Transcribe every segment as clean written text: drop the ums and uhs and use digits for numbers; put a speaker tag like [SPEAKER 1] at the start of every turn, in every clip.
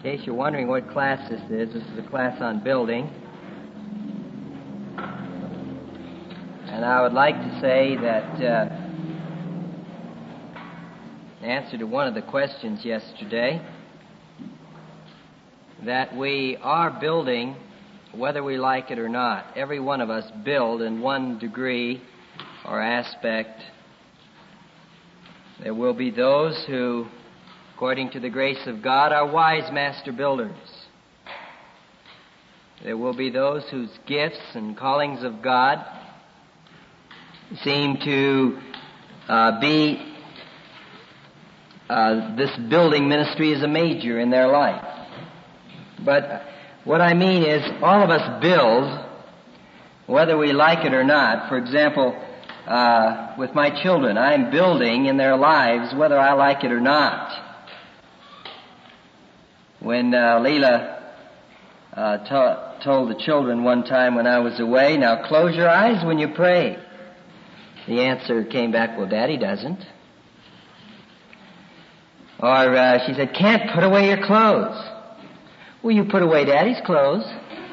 [SPEAKER 1] In case you're wondering what class this is a class on building. And I would like to say that in answer to one of the questions yesterday, that we are building whether we like it or not. Every one of us build in one degree or aspect. There will be those who, according to the grace of God, are wise master builders. There will be those whose gifts and callings of God seem to be this building ministry is a major in their life. But what I mean is all of us build whether we like it or not. For example, with my children, I'm building in their lives whether I like it or not. When Leela told the children one time when I was away, now close your eyes when you pray. The answer came back, well, Daddy doesn't. Or she said, can't put away your clothes. Well, you put away Daddy's clothes.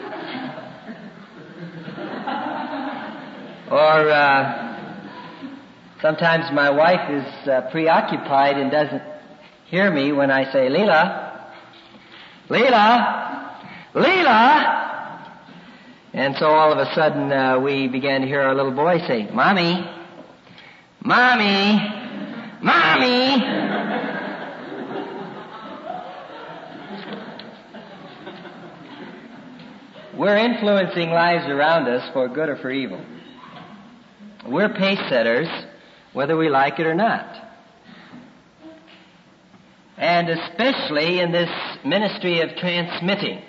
[SPEAKER 1] Or sometimes my wife is preoccupied and doesn't hear me when I say, Leela, Leela, Leela. And so all of a sudden we began to hear our little boy say, Mommy, Mommy, Mommy. We're influencing lives around us for good or for evil. We're pace setters, whether we like it or not. And especially in this ministry of transmitting.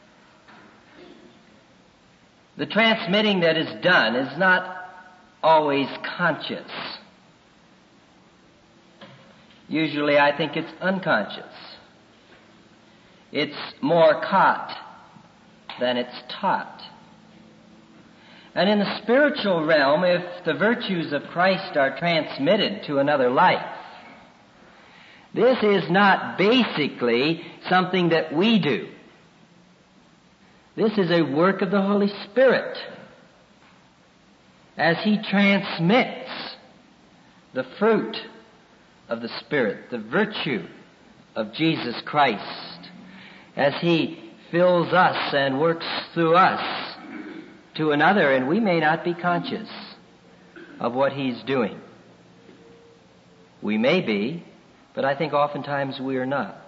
[SPEAKER 1] The transmitting that is done is not always conscious. Usually I think it's unconscious. It's more caught than it's taught. And in the spiritual realm, if the virtues of Christ are transmitted to another life, this is not basically something that we do. This is a work of the Holy Spirit as He transmits the fruit of the Spirit, the virtue of Jesus Christ, as He fills us and works through us to another, and we may not be conscious of what He's doing. We may be, but I think oftentimes we are not.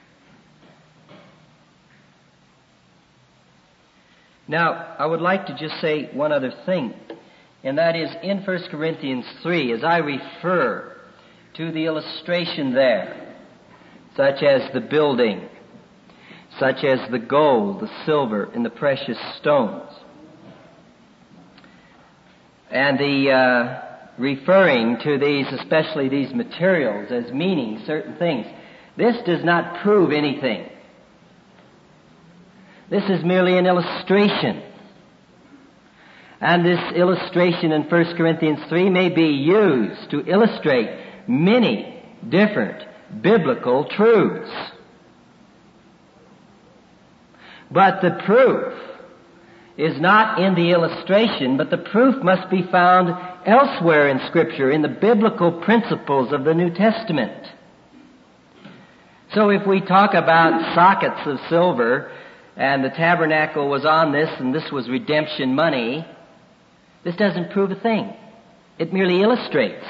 [SPEAKER 1] Now, I would like to just say one other thing, and that is in 1 Corinthians 3, as I refer to the illustration there, such as the building, such as the gold, the silver, and the precious stones. And the referring to these, especially these materials, as meaning certain things. This does not prove anything. This is merely an illustration. And this illustration in 1 Corinthians 3 may be used to illustrate many different biblical truths. But the proof is not in the illustration, but the proof must be found elsewhere in Scripture, in the biblical principles of the New Testament. So if we talk about sockets of silver, and the tabernacle was on this, and this was redemption money, this doesn't prove a thing. It merely illustrates.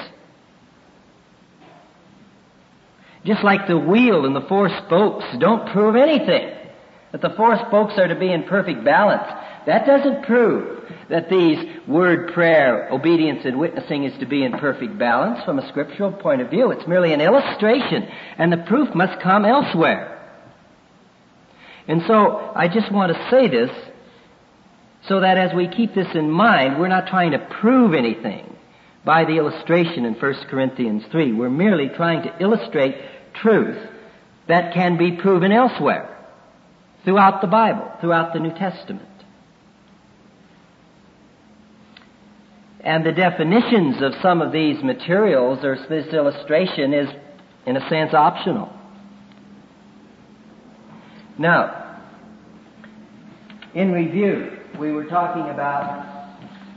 [SPEAKER 1] Just like the wheel and the four spokes don't prove anything. That the four spokes are to be in perfect balance. That doesn't prove that these word, prayer, obedience, and witnessing is to be in perfect balance from a scriptural point of view. It's merely an illustration, and the proof must come elsewhere. And so, I just want to say this, so that as we keep this in mind, we're not trying to prove anything by the illustration in 1 Corinthians 3. We're merely trying to illustrate truth that can be proven elsewhere, throughout the Bible, throughout the New Testament. And the definitions of some of these materials, or this illustration, is, in a sense, optional. Now, in review, we were talking about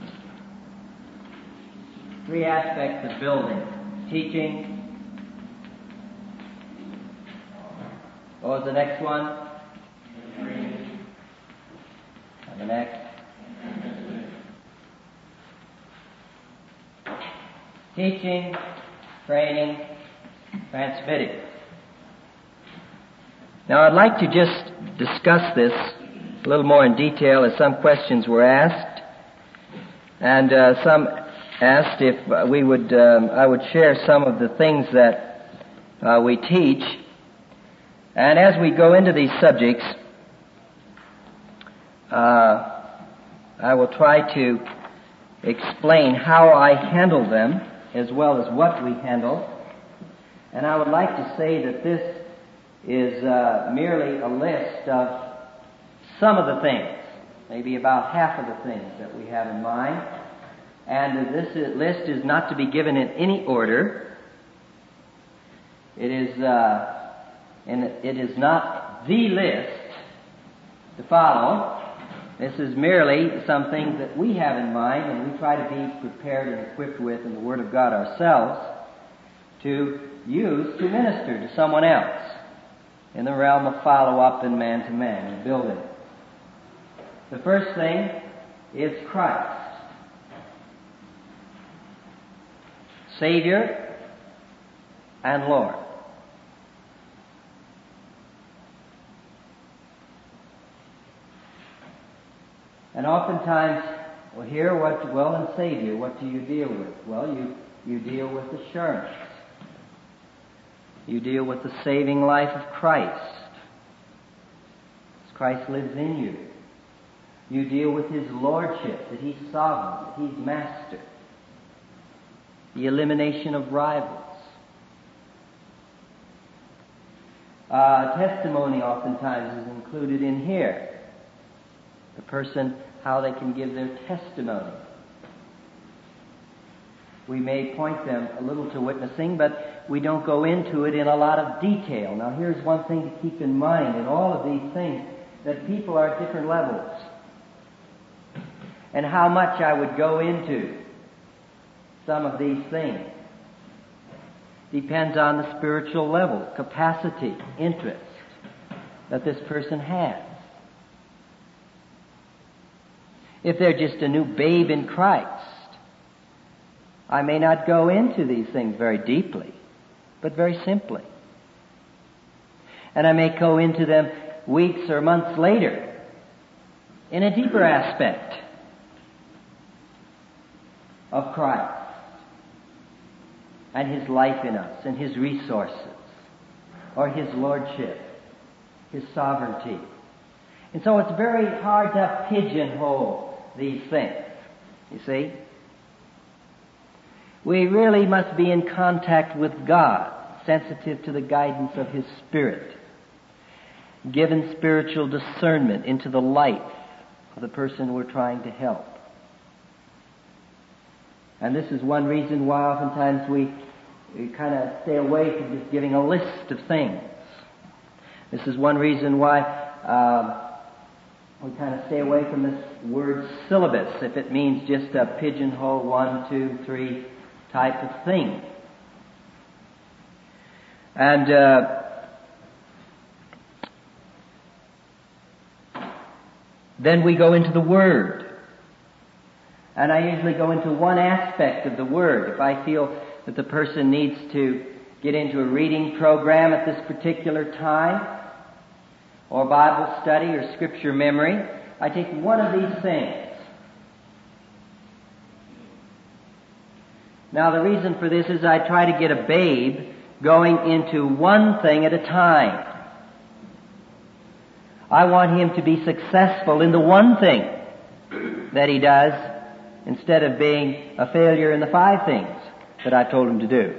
[SPEAKER 1] three aspects of building. Teaching. What was the next one? And the next? Teaching, training, transmitting. Now I'd like to just discuss this a little more in detail as some questions were asked. And some asked if I would share some of the things that we teach. And as we go into these subjects, I will try to explain how I handle them as well as what we handle. And I would like to say that this is merely a list of some of the things, maybe about half of the things that we have in mind. And this list is not to be given in any order. It is not the list to follow. This is merely some things that we have in mind, and we try to be prepared and equipped with in the Word of God ourselves to use to minister to someone else in the realm of follow-up and man-to-man and building. The first thing is Christ, Savior and Lord. And oftentimes we'll hear and Savior, what do you deal with? Well, you deal with assurance. You deal with the saving life of Christ. As Christ lives in you. You deal with His Lordship, that He's sovereign, that He's Master. The elimination of rivals. Testimony oftentimes is included in here. The person, how they can give their testimony. We may point them a little to witnessing, but we don't go into it in a lot of detail. Now here's one thing to keep in mind in all of these things, that people are at different levels. And how much I would go into some of these things depends on the spiritual level, capacity, interest that this person has. If they're just a new babe in Christ, I may not go into these things very deeply, but very simply. And I may go into them weeks or months later in a deeper aspect of Christ and His life in us and His resources or His Lordship, His sovereignty. And so it's very hard to pigeonhole these things, you see. We really must be in contact with God, sensitive to the guidance of His Spirit, given spiritual discernment into the life of the person we're trying to help. And this is one reason why oftentimes we kind of stay away from just giving a list of things. This is one reason why we kind of stay away from this word syllabus, if it means just a pigeonhole 1, 2, 3 type of thing. And then we go into the Word. And I usually go into one aspect of the Word. If I feel that the person needs to get into a reading program at this particular time, or Bible study or Scripture memory, I take one of these things. Now the reason for this is I try to get a babe going into one thing at a time. I want him to be successful in the one thing that he does, instead of being a failure in the 5 things that I told him to do.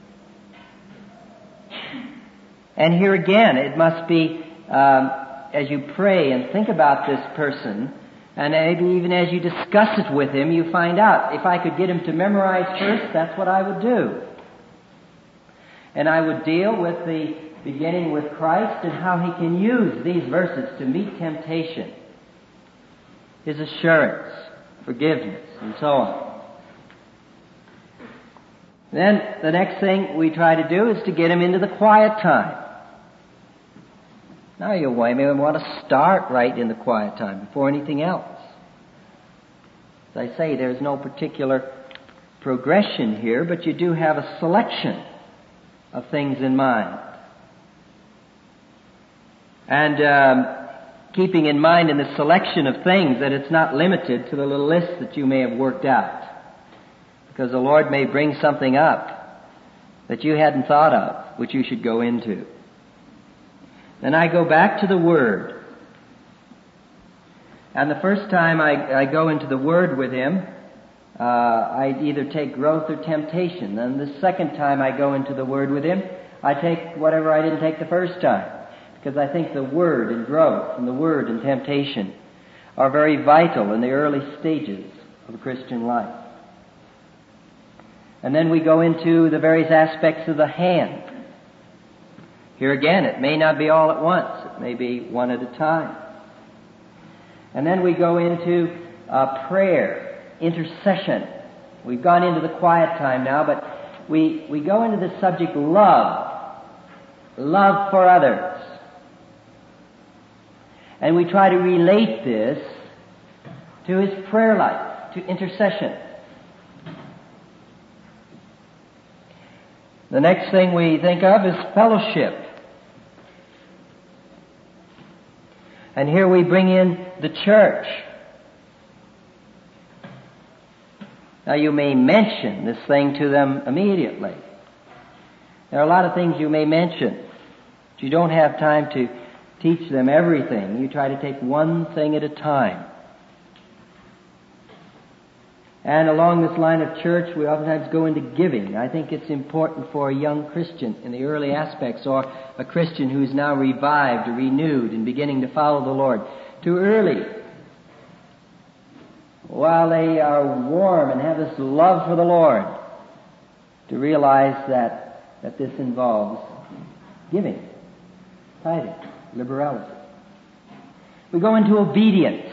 [SPEAKER 1] And here again, it must be, as you pray and think about this person, and maybe even as you discuss it with him, you find out, if I could get him to memorize first, that's what I would do. And I would deal with the beginning with Christ and how he can use these verses to meet temptation, his assurance, forgiveness, and so on. Then the next thing we try to do is to get him into the quiet time. Now you may want to start right in the quiet time before anything else. As I say, there's no particular progression here, but you do have a selection of things in mind. And keeping in mind in the selection of things that it's not limited to the little list that you may have worked out. Because the Lord may bring something up that you hadn't thought of, which you should go into. Then I go back to the Word. And the first time I go into the Word with him, I either take growth or temptation. Then the second time I go into the Word with him, I take whatever I didn't take the first time. Because I think the Word and growth and the Word and temptation are very vital in the early stages of a Christian life. And then we go into the various aspects of the hand. Here again, it may not be all at once. It may be one at a time. And then we go into prayer, intercession. We've gone into the quiet time now, but we go into the subject love for others. And we try to relate this to his prayer life, to intercession. The next thing we think of is fellowship. And here we bring in the church. Now you may mention this thing to them immediately. There are a lot of things you may mention, but you don't have time to teach them everything. You try to take one thing at a time. And along this line of church, we oftentimes go into giving. I think it's important for a young Christian in the early aspects, or a Christian who is now revived or renewed and beginning to follow the Lord, to early, while they are warm and have this love for the Lord, to realize that this involves giving, tithing, liberality. We go into obedience.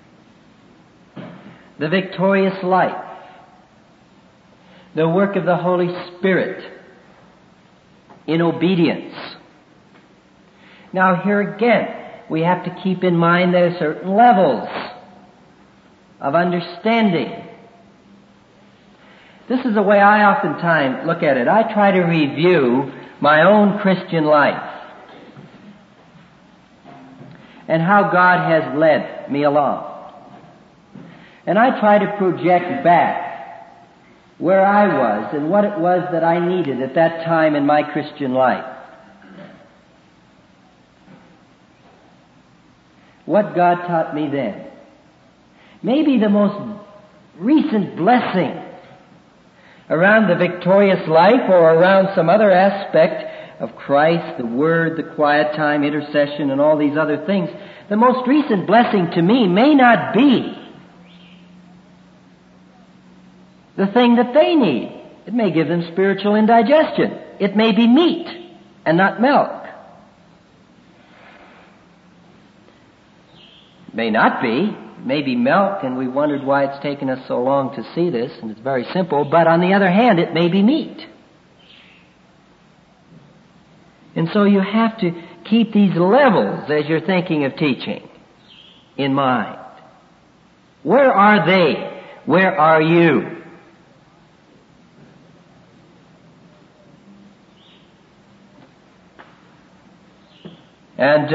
[SPEAKER 1] The victorious life, the work of the Holy Spirit in obedience. Now here again, we have to keep in mind there are certain levels of understanding. This is the way I oftentimes look at it. I try to review my own Christian life and how God has led me along. And I try to project back where I was and what it was that I needed at that time in my Christian life. What God taught me then. Maybe the most recent blessing around the victorious life or around some other aspect of Christ, the Word, the quiet time, intercession, and all these other things. The most recent blessing to me may not be the thing that they need. It may give them spiritual indigestion. It may be meat and not milk. It may not be. It may be milk, and we wondered why it's taken us so long to see this, and it's very simple. But on the other hand, it may be meat. And so you have to keep these levels as you're thinking of teaching in mind. Where are they? Where are you? And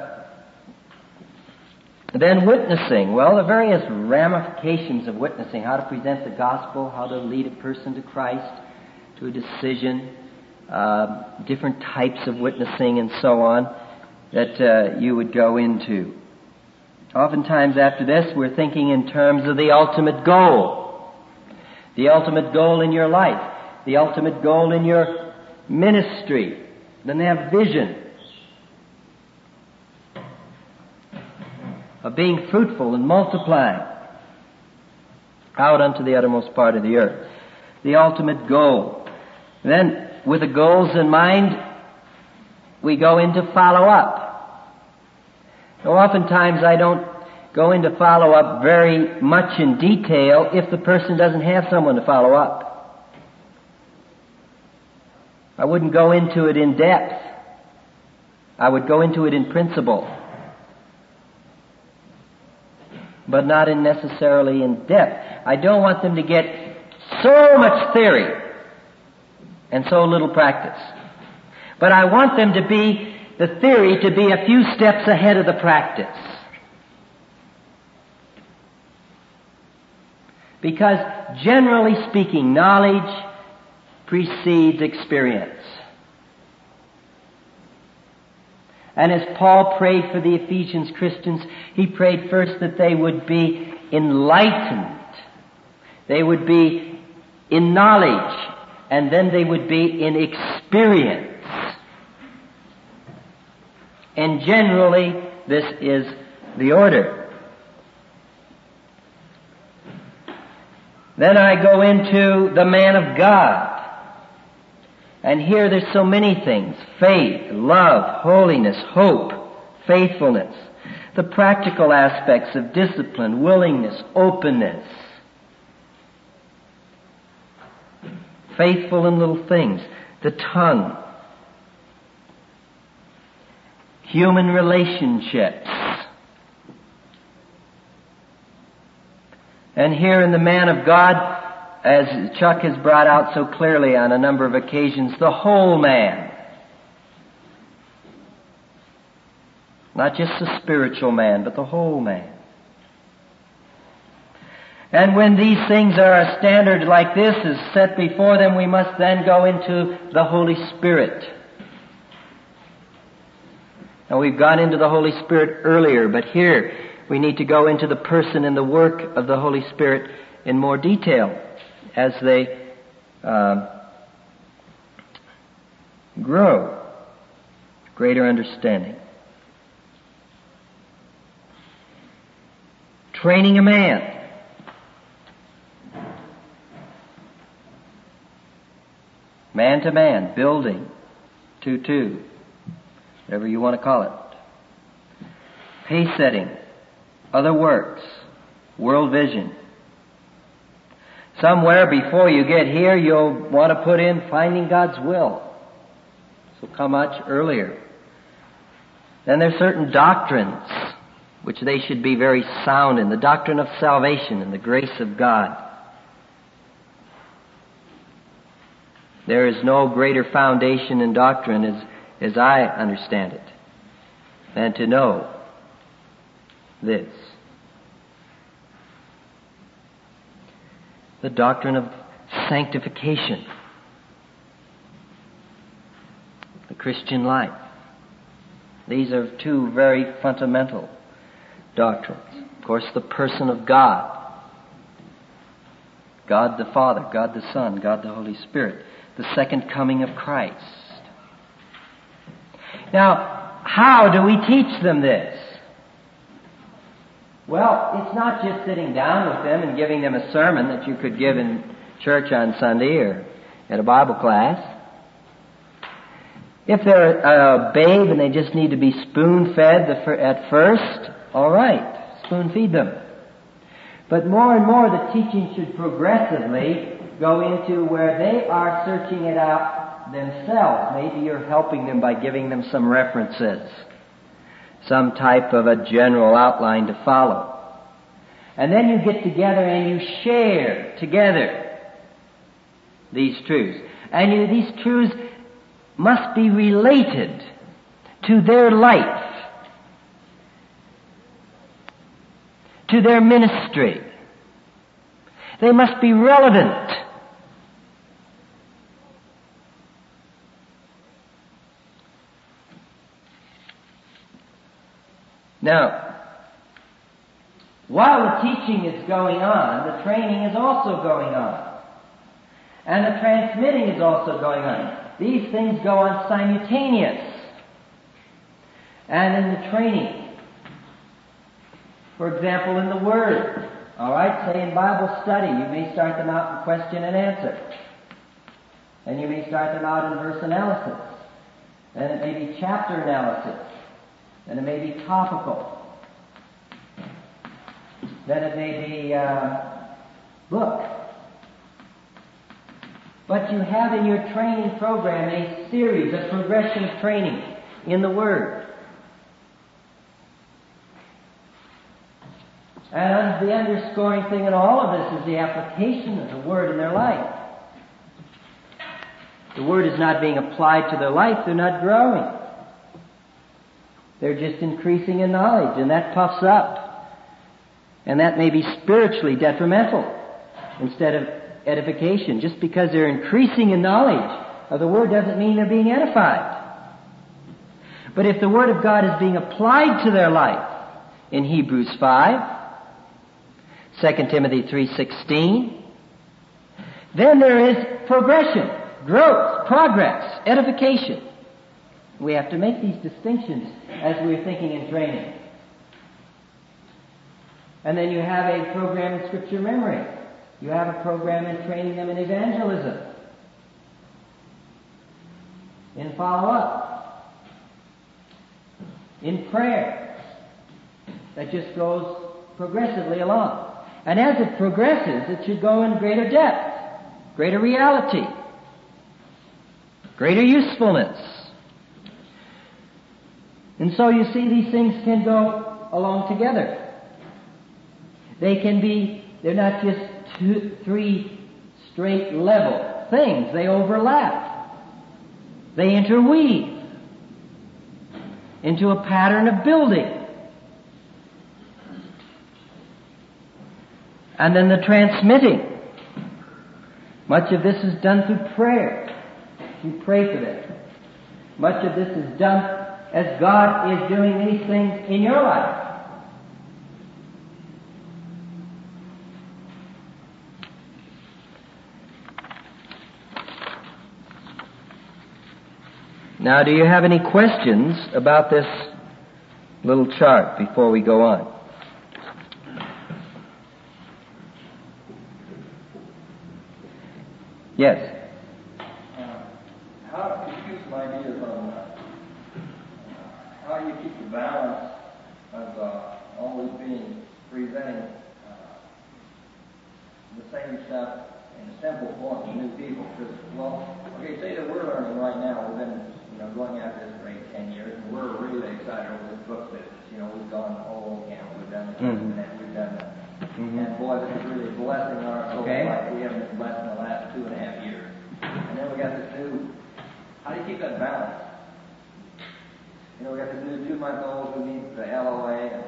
[SPEAKER 1] then witnessing. Well, the various ramifications of witnessing, how to present the gospel, how to lead a person to Christ, to a decision, different types of witnessing and so on that you would go into. Oftentimes after this, we're thinking in terms of the ultimate goal. The ultimate goal in your life. The ultimate goal in your ministry. Then they have vision of being fruitful and multiplying out unto the uttermost part of the earth. The ultimate goal. And then, with the goals in mind, we go into follow-up. Now, oftentimes I don't go into follow-up very much in detail if the person doesn't have someone to follow up. I wouldn't go into it in depth. I would go into it in principle, but not in necessarily in depth. I don't want them to get so much theory and so little practice. But I want them to be, the theory to be a few steps ahead of the practice. Because generally speaking, knowledge precedes experience. And as Paul prayed for the Ephesians Christians, he prayed first that they would be enlightened. They would be in knowledge, and then they would be in experience. And generally, this is the order. Then I go into the man of God. And here there's so many things. Faith, love, holiness, hope, faithfulness. The practical aspects of discipline, willingness, openness. Faithful in little things. The tongue. Human relationships. And here in the man of God, as Chuck has brought out so clearly on a number of occasions, the whole man. Not just the spiritual man, but the whole man. And when these things are a standard like this is set before them, we must then go into the Holy Spirit. Now we've gone into the Holy Spirit earlier, but here we need to go into the person and the work of the Holy Spirit in more detail as they grow. Greater understanding. Training a man. Man to man, building, 2-2, whatever you want to call it. Pace setting, other works, world vision. Somewhere before you get here, you'll want to put in finding God's will. So come much earlier. Then there's certain doctrines which they should be very sound in. The doctrine of salvation and the grace of God. There is no greater foundation in doctrine, as I understand it, than to know this. The doctrine of sanctification. The Christian life. These are two very fundamental doctrines. Of course, the person of God. God the Father, God the Son, God the Holy Spirit. The second coming of Christ. Now, how do we teach them this? Well, it's not just sitting down with them and giving them a sermon that you could give in church on Sunday or at a Bible class. If they're a babe and they just need to be spoon-fed at first, all right, spoon-feed them. But more and more the teaching should progressively go into where they are searching it out themselves. Maybe you're helping them by giving them some references, some type of a general outline to follow. And then you get together and you share together these truths. And these truths must be related to their life, to their ministry. They must be relevant. Now, while the teaching is going on, the training is also going on. And the transmitting is also going on. These things go on simultaneous. And in the training, for example, in the Word, all right, say in Bible study, you may start them out in question and answer. And you may start them out in verse analysis. Then it may be chapter analysis. Then it may be topical. Then it may be book. But you have in your training program a series, a progression of training in the Word. And the underscoring thing in all of this is the application of the Word in their life. The Word is not being applied to their life, they're not growing. They're just increasing in knowledge, and that puffs up. And that may be spiritually detrimental instead of edification. Just because they're increasing in knowledge of the Word doesn't mean they're being edified. But if the Word of God is being applied to their life in Hebrews 5, 2 Timothy 3:16, then there is progression, growth, progress, edification. We have to make these distinctions as we're thinking and training. And then you have a program in Scripture memory. You have a program in training them in evangelism, in follow-up, in prayer. That just goes progressively along. And as it progresses, it should go in greater depth, greater reality, greater usefulness. And so you see, these things can go along together. They're not just three straight level things. They overlap. They interweave into a pattern of building. And then the transmitting. Much of this is done through prayer. You pray for them. Much of this is done as God is doing these things in your life. Now, do you have any questions about this little chart before we go on? Yes.
[SPEAKER 2] How could you give some ideas on how you keep the balance of always presenting the same stuff in a simple form to new people? Because, say that we're learning right now. We've been going after this for 10 years, and we're really excited over this book business. We've gone the whole camp. We've done the internet. We've done that. And boy, this is really blessing our soul like we haven't been blessed in the last 2.5 years. And then we got this new, how do you keep that balance? We got this new 2-month-old who needs the LOA.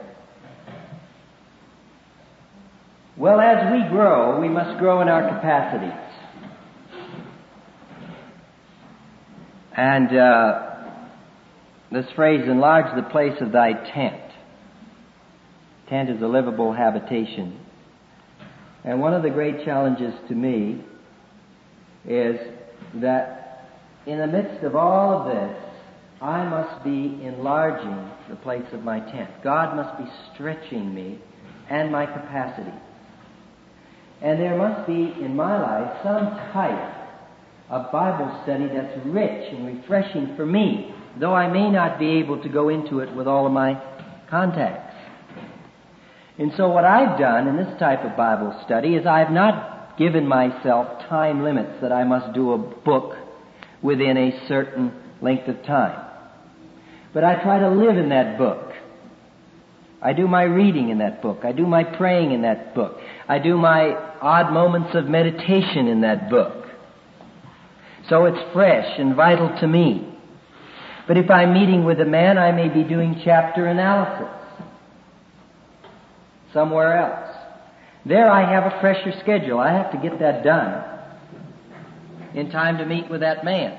[SPEAKER 1] Well, as we grow, we must grow in our capacities. And this phrase, enlarge the place of thy tent. Tent is a livable habitation. And one of the great challenges to me is that in the midst of all of this, I must be enlarging the place of my tent. God must be stretching me and my capacity. And there must be in my life some type of Bible study that's rich and refreshing for me, though I may not be able to go into it with all of my contacts. And so what I've done in this type of Bible study is I've not given myself time limits that I must do a book within a certain length of time. But I try to live in that book. I do my reading in that book. I do my praying in that book. I do my odd moments of meditation in that book. So it's fresh and vital to me. But if I'm meeting with a man, I may be doing chapter analysis somewhere else. There I have a fresher schedule. I have to get that done in time to meet with that man.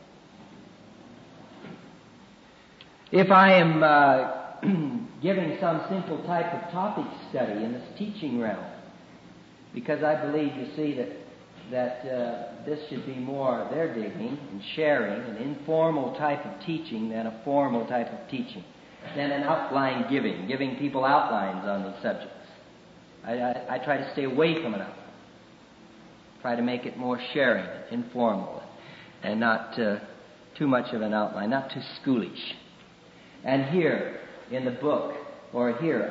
[SPEAKER 1] If I am giving some simple type of topic study in this teaching realm, because I believe, you see, that this should be more their digging and sharing, an informal type of teaching than a formal type of teaching, than an outline giving people outlines on these subjects. I try to stay away from it. Try to make it more sharing, informal, and not too much of an outline, not too schoolish. And here in the book, or here,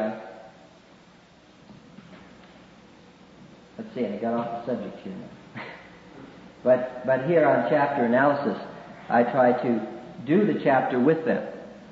[SPEAKER 1] let's see, I got off the subject here now. But here on chapter analysis, I try to do the chapter with them.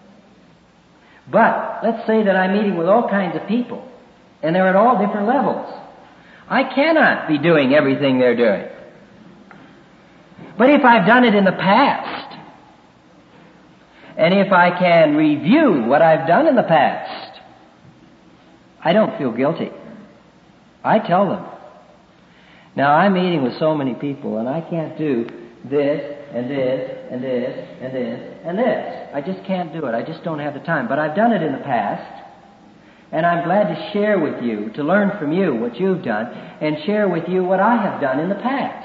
[SPEAKER 1] But let's say that I'm meeting with all kinds of people, and they're at all different levels. I cannot be doing everything they're doing. But if I've done it in the past, and if I can review what I've done in the past, I don't feel guilty. I tell them. Now, I'm meeting with so many people, and I can't do this, and this, and this, and this, and this. I just can't do it. I just don't have the time. But I've done it in the past, and I'm glad to share with you, to learn from you what you've done, and share with you what I have done in the past.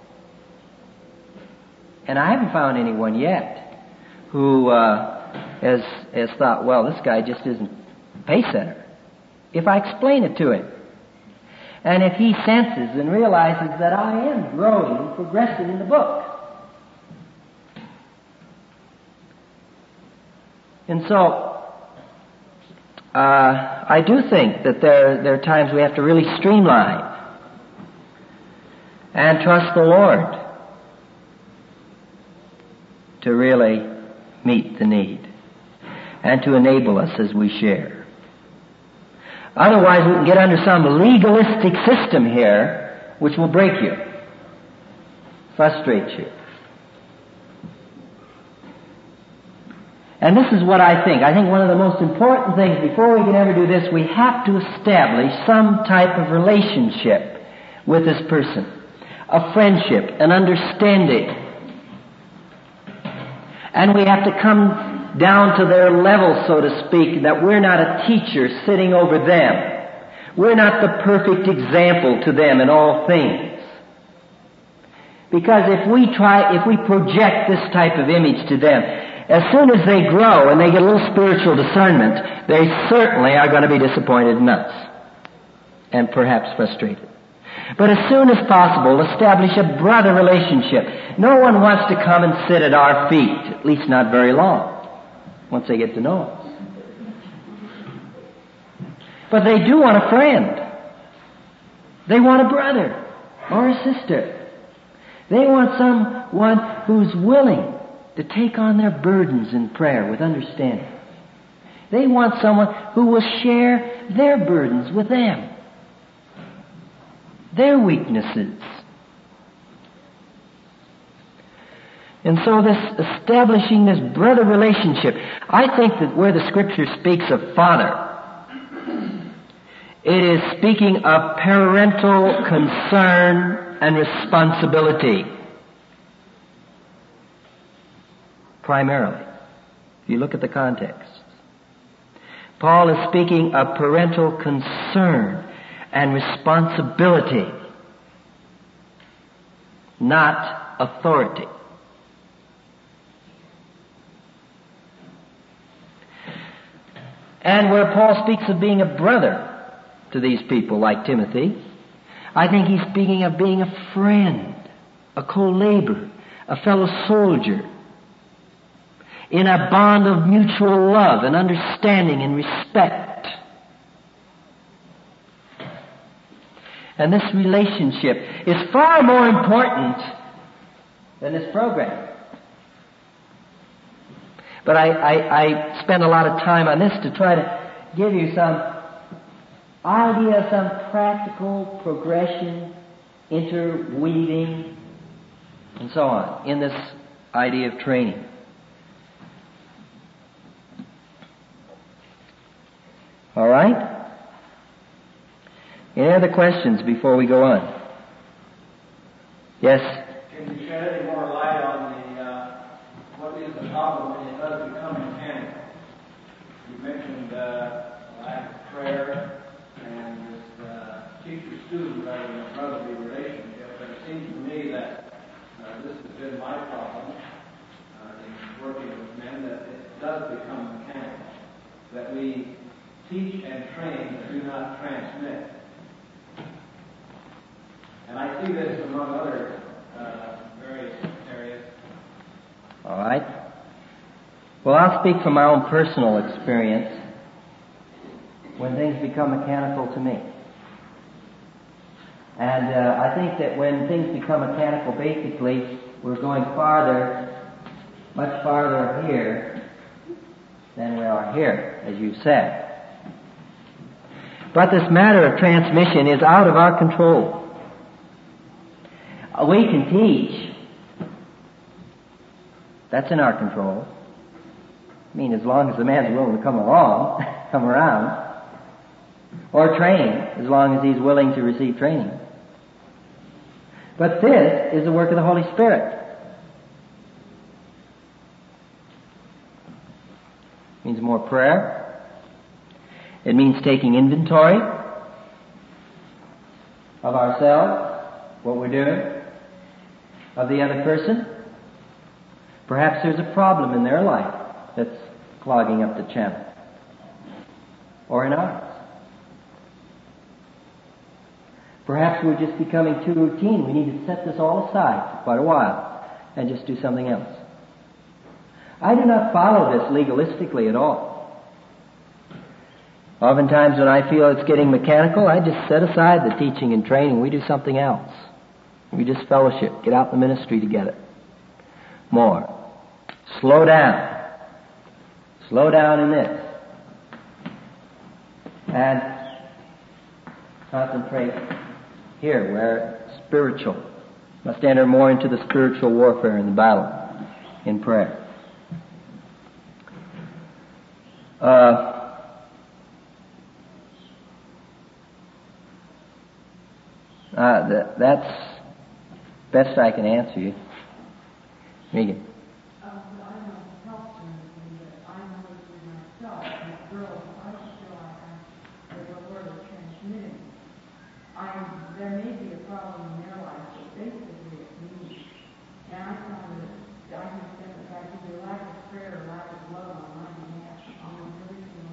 [SPEAKER 1] And I haven't found anyone yet who has thought, well, this guy just isn't a pace setter. If I explain it to him, and if he senses and realizes that I am growing and progressing in the book. And so, I do think that there are times we have to really streamline and trust the Lord to really meet the need and to enable us as we share. Otherwise, we can get under some legalistic system here which will break you, frustrate you. And this is what I think. I think one of the most important things before we can ever do this, we have to establish some type of relationship with this person, a friendship, an understanding. And we have to come down to their level, so to speak, that we're not a teacher sitting over them. We're not the perfect example to them in all things. Because if we project this type of image to them, as soon as they grow and they get a little spiritual discernment, they certainly are going to be disappointed in us and perhaps frustrated. But as soon as possible, establish a brother relationship. No one wants to come and sit at our feet, at least not very long, once they get to know us. But they do want a friend. They want a brother or a sister. They want someone who's willing to take on their burdens in prayer with understanding. They want someone who will share their burdens with them, their weaknesses. And so establishing this brother relationship, I think that where the Scripture speaks of father, it is speaking of parental concern and responsibility. Primarily, if you look at the context. Paul is speaking of parental concern and responsibility, not authority. And where Paul speaks of being a brother to these people like Timothy, I think he's speaking of being a friend, a co-laborer, a fellow soldier, in a bond of mutual love and understanding and respect. And this relationship is far more important than this program. But I spend a lot of time on this to try to give you some idea, some practical progression, interweaving, and so on, in this idea of training. All right? Any other questions before we go on? Yes?
[SPEAKER 2] Can you shed any more light on what is the problem when it does become mechanical? You mentioned lack of prayer and this teacher-student rather than a brotherly relationship, but it seems to me that this has been my problem in working with men, that it does become mechanical, that we teach and train but do not transmit. And I see this among other various areas.
[SPEAKER 1] All right? Well, I'll speak from my own personal experience when things become mechanical to me. And I think that when things become mechanical, basically, we're going farther, much farther here than we are here, as you said. But this matter of transmission is out of our control. We can teach. That's in our control. I mean, as long as the man's willing to come around, or train, as long as he's willing to receive training. But this is the work of the Holy Spirit. It means more prayer. It means taking inventory of ourselves, what we're doing, of the other person. Perhaps there's a problem in their life that's clogging up the channel. Or in ours. Perhaps we're just becoming too routine. We need to set this all aside for quite a while and just do something else. I do not follow this legalistically at all. Oftentimes when I feel it's getting mechanical, I just set aside the teaching and training. We do something else. We just fellowship, get out in the ministry together. More. Slow down. Slow down in this. And concentrate here, where spiritual. Must enter more into the spiritual warfare in the battle, in prayer. That's best I can answer you. Megan.
[SPEAKER 3] There may be a problem in their life, but basically it's me. And I found that I can spend the fact that there's lack of prayer, lack of love on my behalf, on every single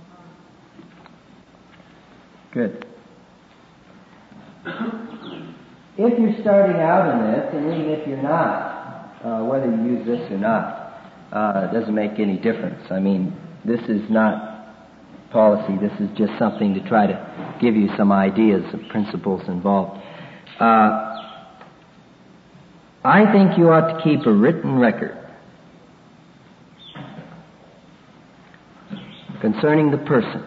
[SPEAKER 3] time.
[SPEAKER 1] Good. If you're starting out in this, and even if you're not, whether you use this or not, it doesn't make any difference. I mean, this is not policy. This is just something to try to give you some ideas of principles involved. I think you ought to keep a written record concerning the person,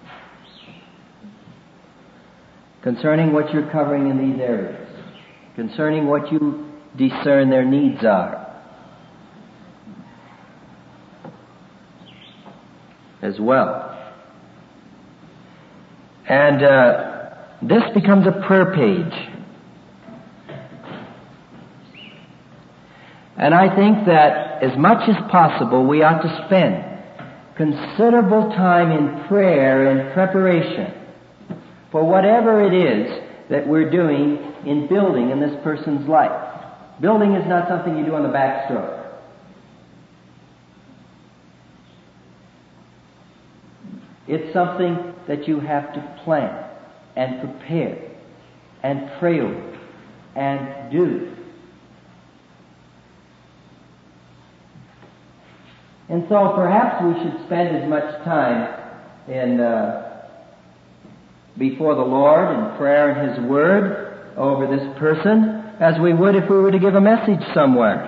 [SPEAKER 1] concerning what you're covering in these areas, concerning what you discern their needs are, as well. And this becomes a prayer page. And I think that as much as possible we ought to spend considerable time in prayer and preparation for whatever it is that we're doing in building in this person's life. Building is not something you do on the backstroke. It's something that you have to plan and prepare and pray over and do. And so perhaps we should spend as much time in before the Lord in prayer and His Word over this person as we would if we were to give a message somewhere.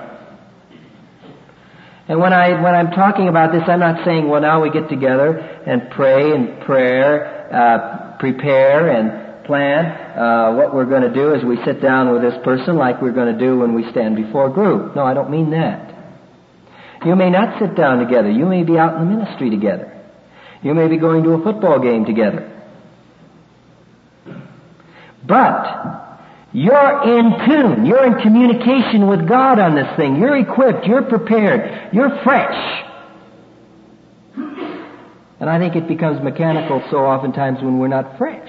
[SPEAKER 1] And when I'm talking about this, I'm not saying, well, now we get together and pray and prepare and plan what we're going to do as we sit down with this person like we're going to do when we stand before a group. No, I don't mean that. You may not sit down together. You may be out in the ministry together. You may be going to a football game together. But you're in tune. You're in communication with God on this thing. You're equipped. You're prepared. You're fresh. And I think it becomes mechanical so oftentimes when we're not fresh.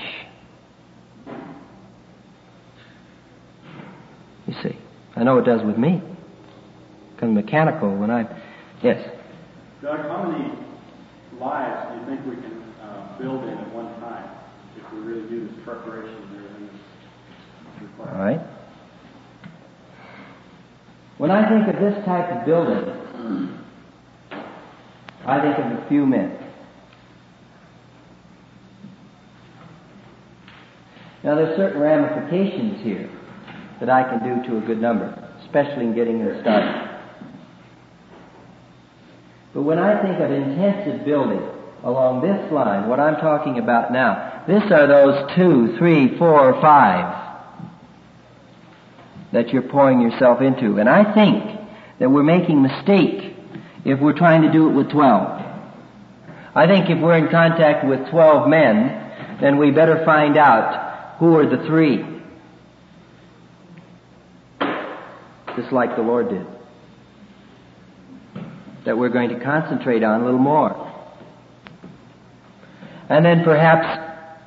[SPEAKER 1] You see, I know it does with me. It becomes mechanical when I'm... Yes?
[SPEAKER 4] Doug, how many lives do you think we can build in at one time if we really do this preparation and everything that's required?
[SPEAKER 1] All right. When I think of this type of building, I think of a few men. Now there's certain ramifications here that I can do to a good number, especially in getting them started. But when I think of intensive building along this line, what I'm talking about now, this are those 2, 3, 4, or 5 that you're pouring yourself into. And I think that we're making a mistake if we're trying to do it with 12. I think if we're in contact with 12 men, then we better find out who are the 3. Just like the Lord did. That we're going to concentrate on a little more. And then perhaps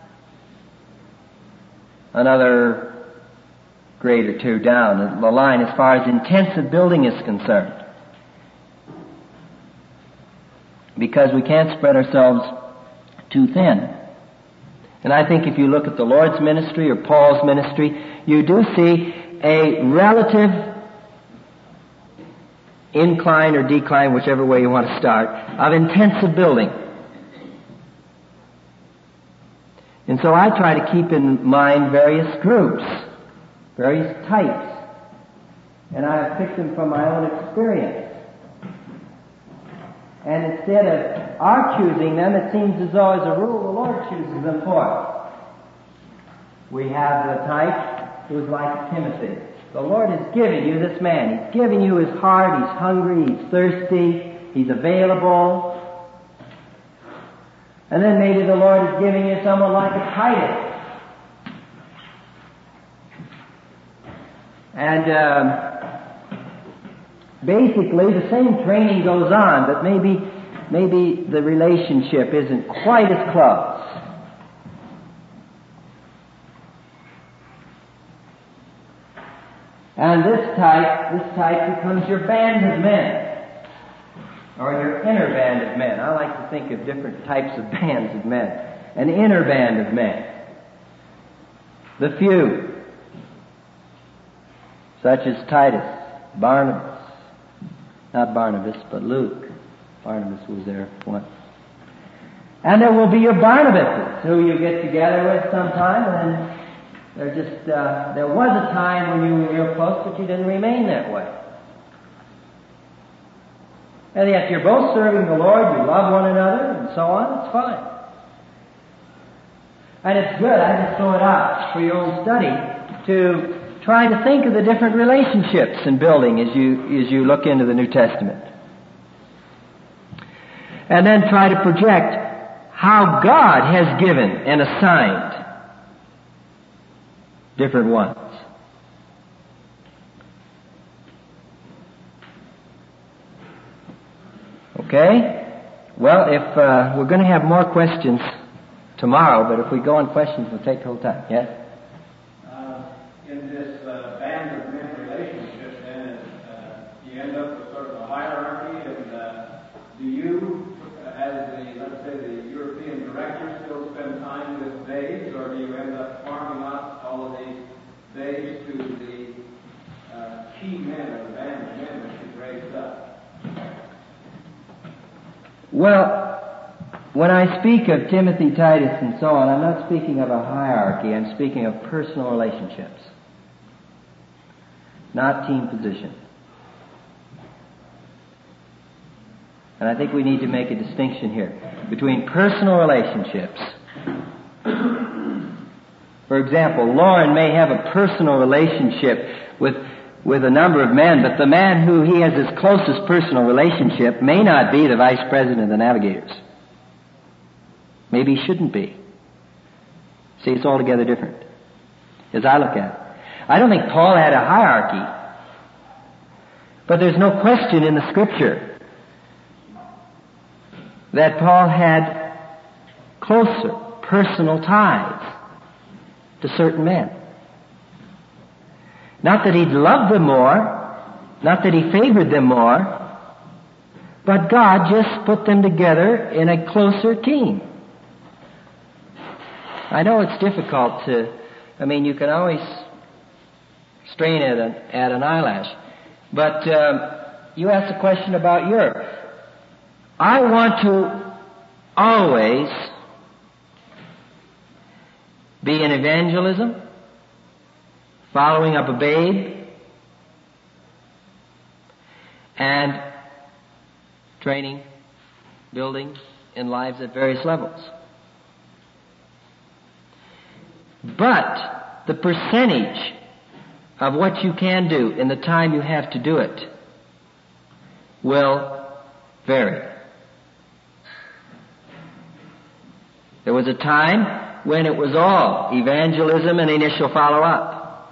[SPEAKER 1] another grade or 2 down the line as far as intensive building is concerned. Because we can't spread ourselves too thin. And I think if you look at the Lord's ministry or Paul's ministry, you do see a relative incline or decline, whichever way you want to start, of intensive building. And so I try to keep in mind various groups, various types, and I have picked them from my own experience. And instead of our choosing them, it seems as though, as a rule, the Lord chooses them for us. We have the type who's like Timothy. The Lord has given you this man. He's given you his heart. He's hungry. He's thirsty. He's available. And then maybe the Lord is giving you someone like a Titus. And basically the same training goes on, but maybe the relationship isn't quite as close. And this type becomes your band of men, or your inner band of men. I like to think of different types of bands of men. An inner band of men. The few, such as Titus, Barnabas, not Barnabas, but Luke. Barnabas was there once. And there will be your Barnabases, who you get together with sometime, and they're just, there was a time when you were real close, but you didn't remain that way. And yet you're both serving the Lord, you love one another, and so on, it's fine. And it's good, I just throw it out for your own study, to try to think of the different relationships in building as you look into the New Testament. And then try to project how God has given and assigned different ones. Okay? Well, if we're going to have more questions tomorrow, but if we go on questions, we'll take the whole time. Yes?
[SPEAKER 4] In this band of men relationship, then you end up with sort of a hierarchy, and do you, let's say, the European director, still spend time with babes, or do you end up farming out all of these babes to the key men of the band of men that you've raised up?
[SPEAKER 1] Well, when I speak of Timothy, Titus, and so on, I'm not speaking of a hierarchy. I'm speaking of personal relationships, not team position. And I think we need to make a distinction here between personal relationships. For example, Lauren may have a personal relationship with a number of men, but the man who he has his closest personal relationship may not be the vice president of the Navigators. Maybe he shouldn't be. See, it's altogether different, as I look at it. I don't think Paul had a hierarchy, but there's no question in the Scripture that Paul had closer personal ties to certain men. Not that he loved them more, not that he favored them more, but God just put them together in a closer team. I know it's difficult you can always strain at an eyelash, but You asked a question about Europe. I want to always be in evangelism, following up a babe, and training, building in lives at various levels. But the percentage of what you can do in the time you have to do it will vary. There was a time when it was all evangelism and initial follow-up.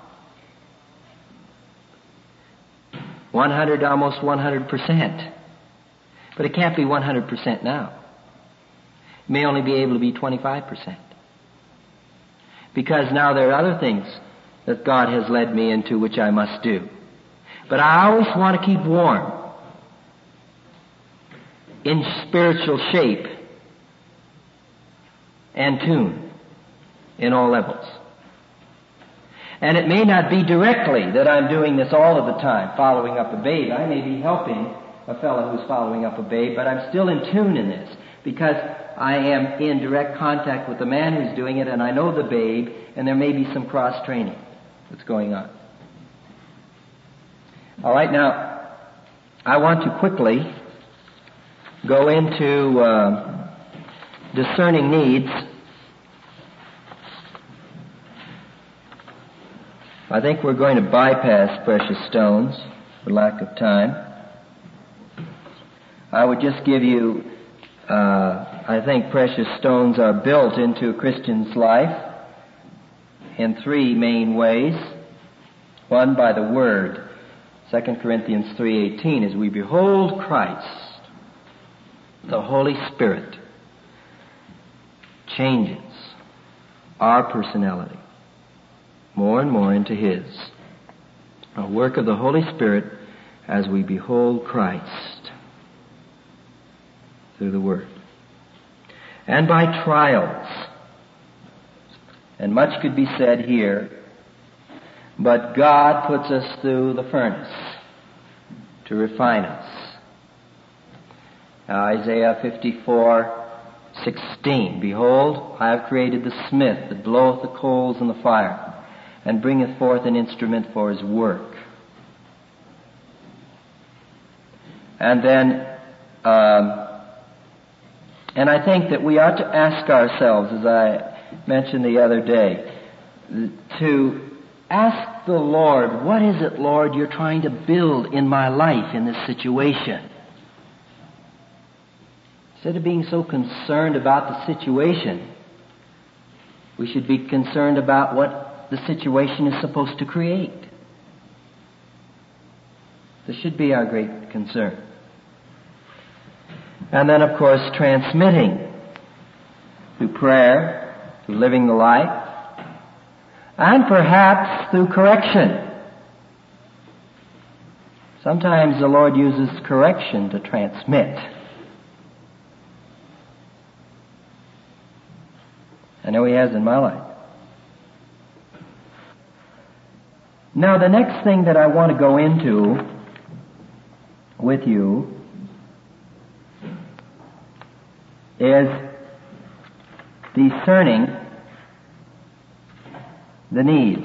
[SPEAKER 1] 100, almost 100%. But it can't be 100% now. It may only be able to be 25%. Because now there are other things that God has led me into which I must do. But I always want to keep warm, in spiritual shape, and tune in all levels. And it may not be directly that I'm doing this all of the time, following up a babe. I may be helping a fellow who's following up a babe, but I'm still in tune in this because I am in direct contact with the man who's doing it, and I know the babe, and there may be some cross-training that's going on. All right, now, I want to quickly go into discerning needs. I think we're going to bypass precious stones for lack of time. I would just give you, I think precious stones are built into a Christian's life in three main ways. One, by the Word. 2 Corinthians 3:18, as we behold Christ, the Holy Spirit changes our personality more and more into His. A work of the Holy Spirit as we behold Christ through the Word. And by trials. And much could be said here, but God puts us through the furnace to refine us. Now, Isaiah 54:16, behold, I have created the smith that bloweth the coals in the fire, and bringeth forth an instrument for his work. And then, and I think that we ought to ask ourselves, as I mentioned the other day, to ask the Lord, what is it, Lord, you're trying to build in my life in this situation? Instead of being so concerned about the situation, we should be concerned about what the situation is supposed to create. This should be our great concern. And then, of course, transmitting through prayer, through living the life, and perhaps through correction. Sometimes the Lord uses correction to transmit. I know He has in my life. Now, the next thing that I want to go into with you is discerning the needs.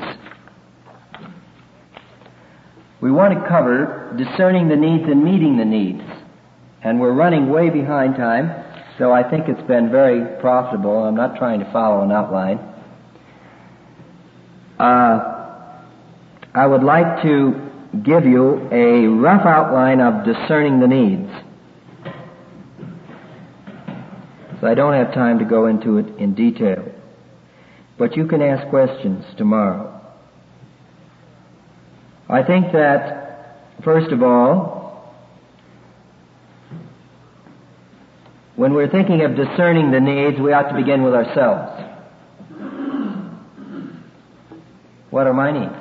[SPEAKER 1] We want to cover discerning the needs and meeting the needs. And we're running way behind time, so I think it's been very profitable. I'm not trying to follow an outline. I would like to give you a rough outline of discerning the needs. So I don't have time to go into it in detail. But you can ask questions tomorrow. I think that, first of all, when we're thinking of discerning the needs, we ought to begin with ourselves. What are my needs?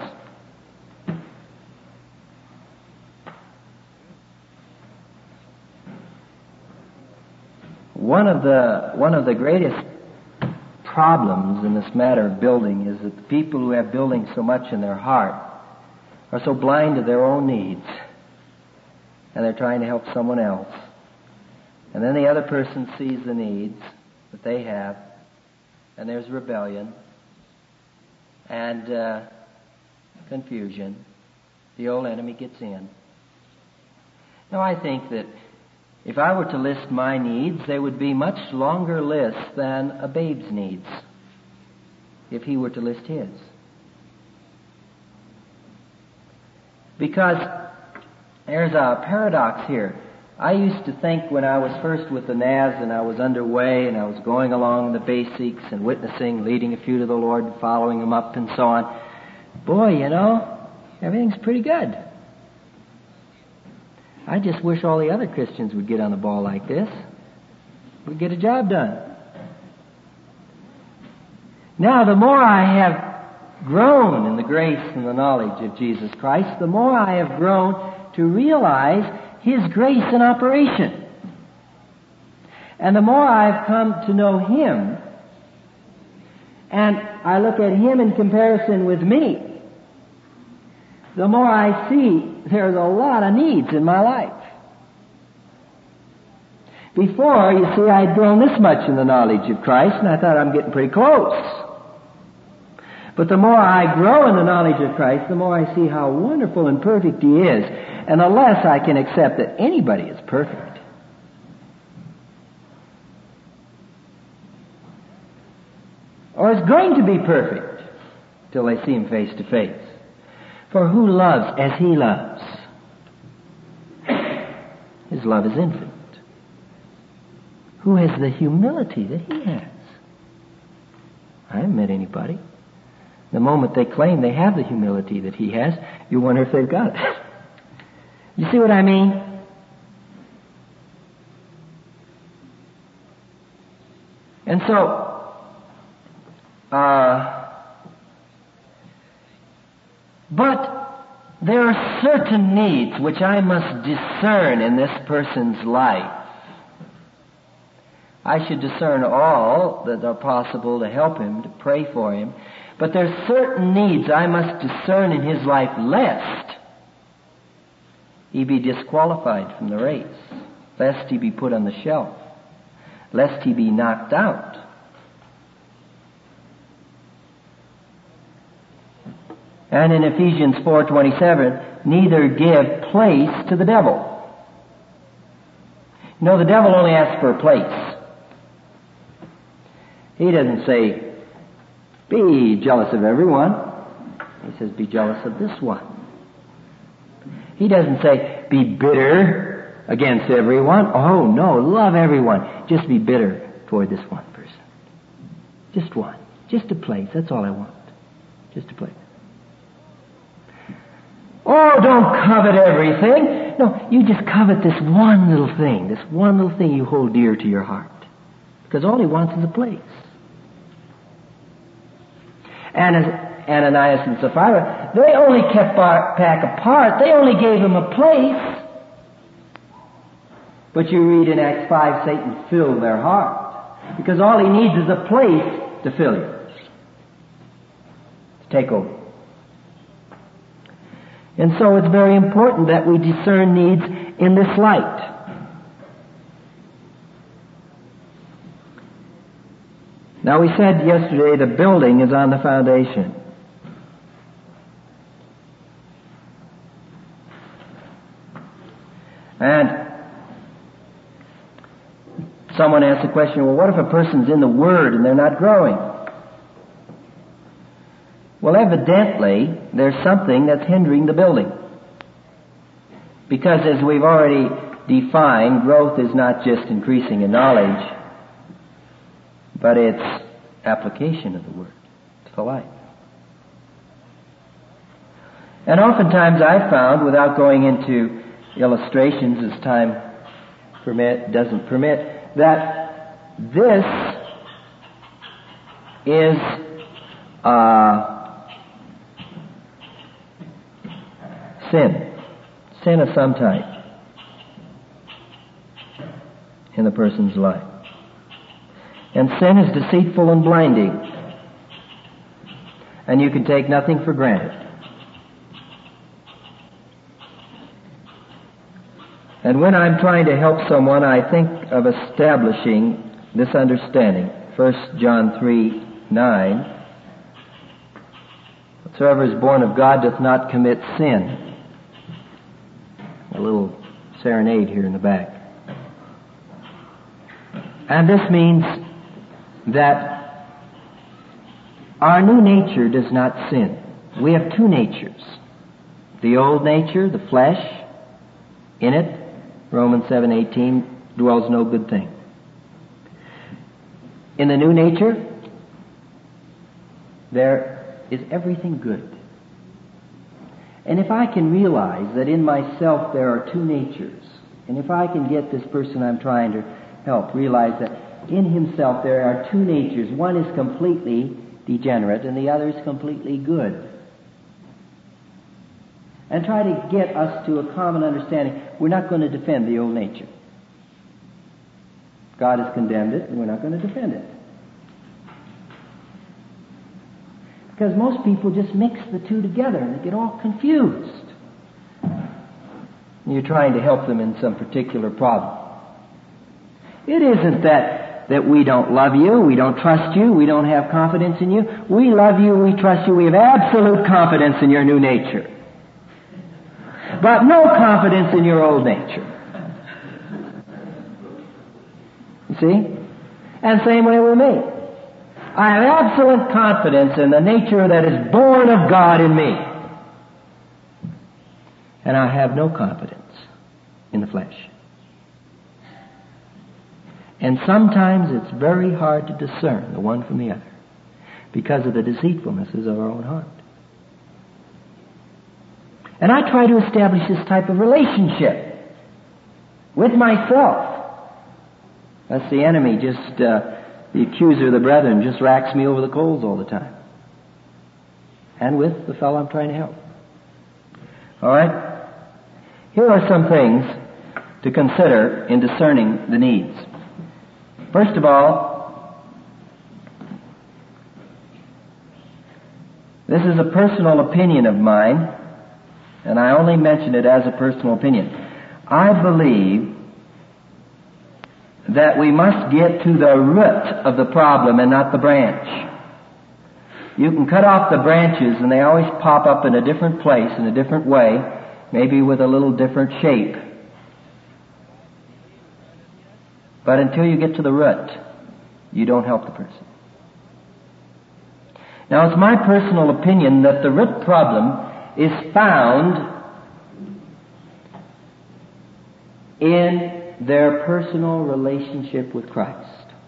[SPEAKER 1] One of the greatest problems in this matter of building is that the people who have building so much in their heart are so blind to their own needs and they're trying to help someone else. And then the other person sees the needs that they have, and there's rebellion and confusion. The old enemy gets in. Now, I think that if I were to list my needs, they would be much longer lists than a babe's needs, if he were to list his. Because there's a paradox here. I used to think when I was first with the NAS and I was underway and I was going along the basics and witnessing, leading a few to the Lord, following them up and so on, boy, everything's pretty good. I just wish all the other Christians would get on the ball like this. We'd get a job done. Now, the more I have grown in the grace and the knowledge of Jesus Christ, the more I have grown to realize His grace in operation. And the more I've come to know Him, and I look at Him in comparison with me, the more I see there's a lot of needs in my life. Before, you see, I'd grown this much in the knowledge of Christ, and I thought I'm getting pretty close. But the more I grow in the knowledge of Christ, the more I see how wonderful and perfect He is, and the less I can accept that anybody is perfect. Or is going to be perfect till they see Him face to face. For who loves as He loves? His love is infinite. Who has the humility that He has? I haven't met anybody. The moment they claim they have the humility that He has, you wonder if they've got it. You see what I mean? And so, but there are certain needs which I must discern in this person's life. I should discern all that are possible to help him, to pray for him. But there are certain needs I must discern in his life lest he be disqualified from the race, lest he be put on the shelf, lest he be knocked out. And in Ephesians 4:27, neither give place to the devil. The devil only asks for a place. He doesn't say, be jealous of everyone. He says, be jealous of this one. He doesn't say, be bitter against everyone. Oh, no, love everyone. Just be bitter toward this one person. Just one. Just a place. That's all I want. Just a place. Oh, don't covet everything. No, you just covet this one little thing you hold dear to your heart. Because all he wants is a place. Ananias and Sapphira, they only kept back apart. They only gave him a place. But you read in Acts 5, Satan filled their heart. Because all he needs is a place to fill you. To take over. And so it's very important that we discern needs in this light. Now, we said yesterday the building is on the foundation. And someone asked the question, well, what if a person's in the Word and they're not growing? Well, evidently, there's something that's hindering the building. Because as we've already defined, growth is not just increasing in knowledge, but it's application of the Word to life. And oftentimes I've found, without going into illustrations as time doesn't permit, that this is sin of some type in the person's life. And sin is deceitful and blinding. And you can take nothing for granted. And when I'm trying to help someone, I think of establishing this understanding. 1 John 3:9. Whatsoever is born of God doth not commit sin. A little serenade here in the back. And this means that our new nature does not sin. We have two natures. The old nature, the flesh, in it, Romans 7:18, dwells no good thing. In the new nature, there is everything good. And if I can realize that in myself there are two natures, and if I can get this person I'm trying to help realize that in himself there are two natures, one is completely degenerate and the other is completely good, and try to get us to a common understanding, we're not going to defend the old nature. God has condemned it, and we're not going to defend it. Because most people just mix the two together and they get all confused. You're trying to help them in some particular problem. It isn't that we don't love you, we don't trust you, we don't have confidence in you. We love you, we trust you, we have absolute confidence in your new nature. But no confidence in your old nature. You see? And same way with me. I have absolute confidence in the nature that is born of God in me. And I have no confidence in the flesh. And sometimes it's very hard to discern the one from the other because of the deceitfulnesses of our own heart. And I try to establish this type of relationship with myself. That's the enemy, just the accuser of the brethren, just racks me over the coals all the time. And with the fellow I'm trying to help. All right? Here are some things to consider in discerning the needs. First of all, this is a personal opinion of mine, and I only mention it as a personal opinion. I believe that we must get to the root of the problem and not the branch. You can cut off the branches and they always pop up in a different place, in a different way, maybe with a little different shape. But until you get to the root, you don't help the person. Now, it's my personal opinion that the root problem is found in their personal relationship with Christ.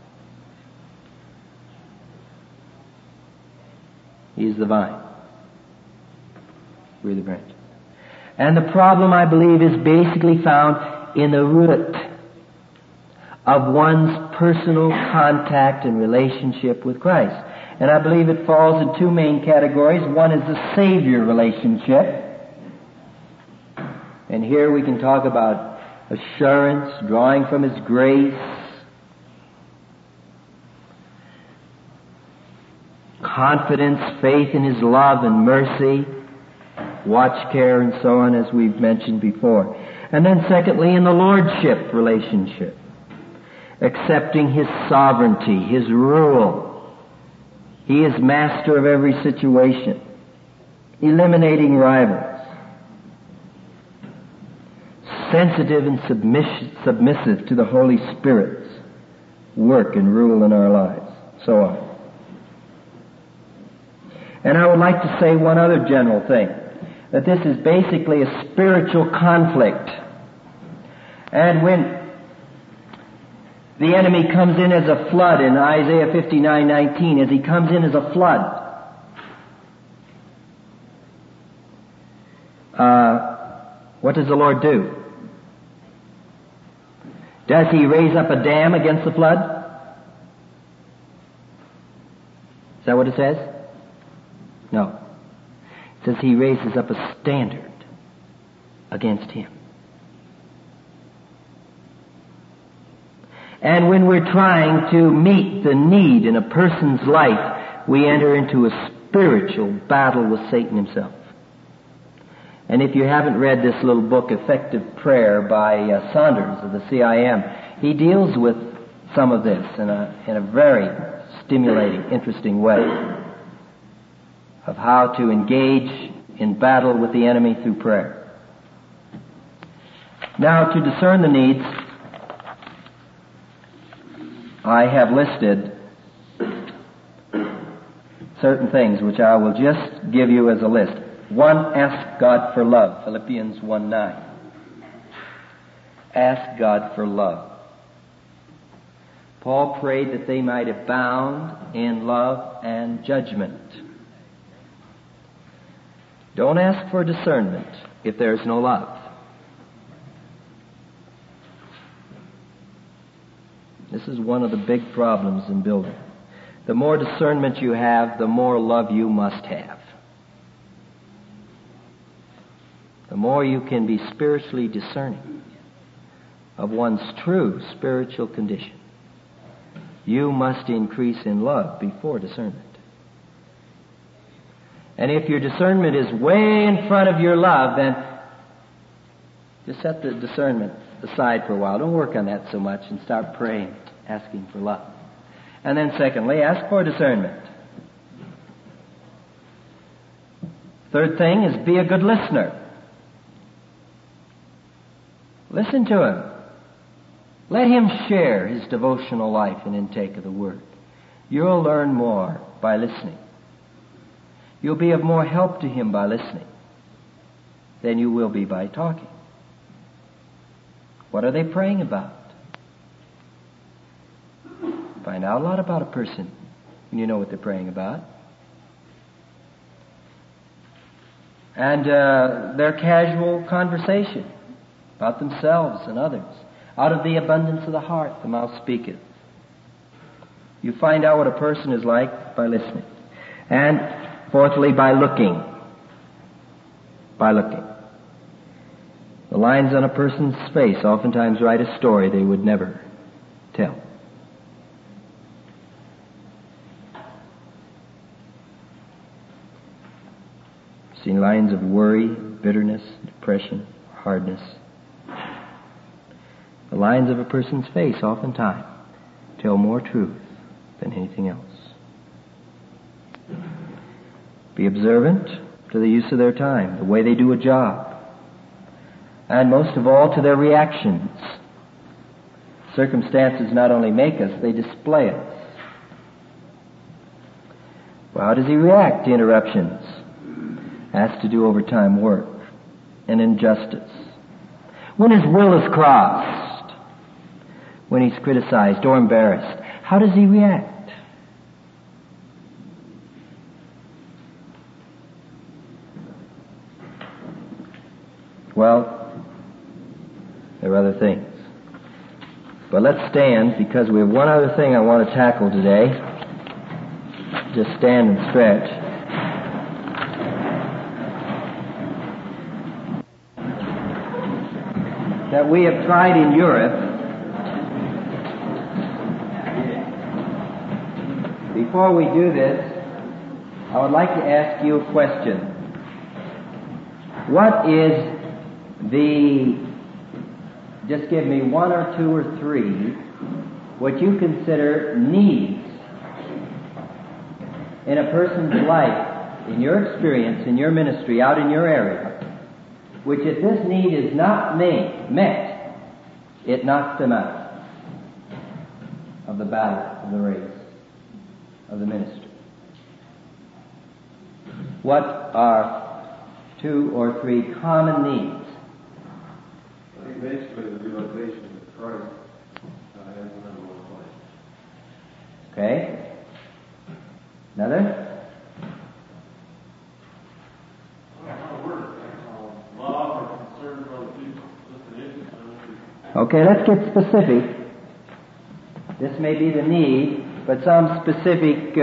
[SPEAKER 1] He's the vine. We're the branch. And the problem, I believe, is basically found in the root of one's personal contact and relationship with Christ. And I believe it falls in two main categories. One is the Savior relationship. And here we can talk about assurance, drawing from His grace, confidence, faith in His love and mercy, watch, care, and so on, as we've mentioned before. And then secondly, in the Lordship relationship, accepting His sovereignty, His rule. He is master of every situation, eliminating rivals, sensitive and submissive to the Holy Spirit's work and rule in our lives, so on. And I would like to say one other general thing, that this is basically a spiritual conflict. And when the enemy comes in as a flood in Isaiah 59:19, as he comes in as a flood, what does the Lord do? Does He raise up a dam against the flood? Is that what it says? No. It says He raises up a standard against him. And when we're trying to meet the need in a person's life, we enter into a spiritual battle with Satan himself. And if you haven't read this little book, Effective Prayer, by Saunders of the CIM, he deals with some of this in a very stimulating, interesting way of how to engage in battle with the enemy through prayer. Now, to discern the needs, I have listed certain things which I will just give you as a list. 1, ask God for love, Philippians 1:9. Ask God for love. Paul prayed that they might abound in love and judgment. Don't ask for discernment if there is no love. This is one of the big problems in building. The more discernment you have, the more love you must have. The more you can be spiritually discerning of one's true spiritual condition, you must increase in love before discernment. And if your discernment is way in front of your love, then just set the discernment aside for a while. Don't work on that so much and start praying, asking for love. And then secondly, ask for discernment. Third thing is be a good listener. Listen to him. Let him share his devotional life and intake of the Word. You'll learn more by listening. You'll be of more help to him by listening than you will be by talking. What are they praying about? Find out a lot about a person when you know what they're praying about. And their casual conversation about themselves and others. Out of the abundance of the heart, the mouth speaketh. You find out what a person is like by listening. And fourthly, by looking. By looking. The lines on a person's face oftentimes write a story they would never tell. Seen lines of worry, bitterness, depression, hardness. The lines of a person's face oftentimes tell more truth than anything else. Be observant to the use of their time, the way they do a job, and most of all to their reactions. Circumstances not only make us, they display us. Well, how does he react to interruptions? Has to do overtime work and injustice. When his will is crossed, when he's criticized or embarrassed, how does he react? Well, there are other things. But let's stand, because we have one other thing I want to tackle today. Just stand and stretch. That we have tried in Europe. Before we do this, I would like to ask you a question. What is just give me one or two or three, what you consider needs in a person's life, in your experience, in your ministry, out in your area, which if this need is not met, it knocks them out of the battle, of the race, of the ministry. What are 2 or 3 common needs?
[SPEAKER 5] I think basically the realization that Christ has the number one place.
[SPEAKER 1] Okay. Another?
[SPEAKER 5] Love or concern for other people.
[SPEAKER 1] Okay, let's get specific. This may be the need, but some specific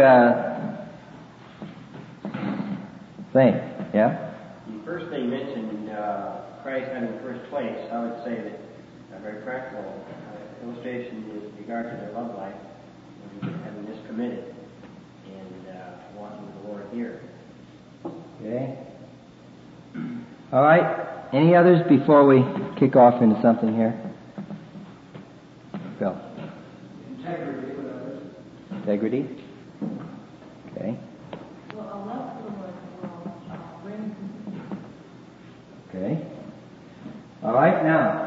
[SPEAKER 1] thing. Yeah?
[SPEAKER 2] The first thing mentioned, Christ having first place, I would say that a very practical illustration is with regard to their love life, having this committed and walking with the Lord here.
[SPEAKER 1] Okay. All right. Any others before we kick off into something here? Phil.
[SPEAKER 4] Integrity with others.
[SPEAKER 1] Integrity. Okay.
[SPEAKER 3] Well, a love for will bring.
[SPEAKER 1] Okay. All right, now.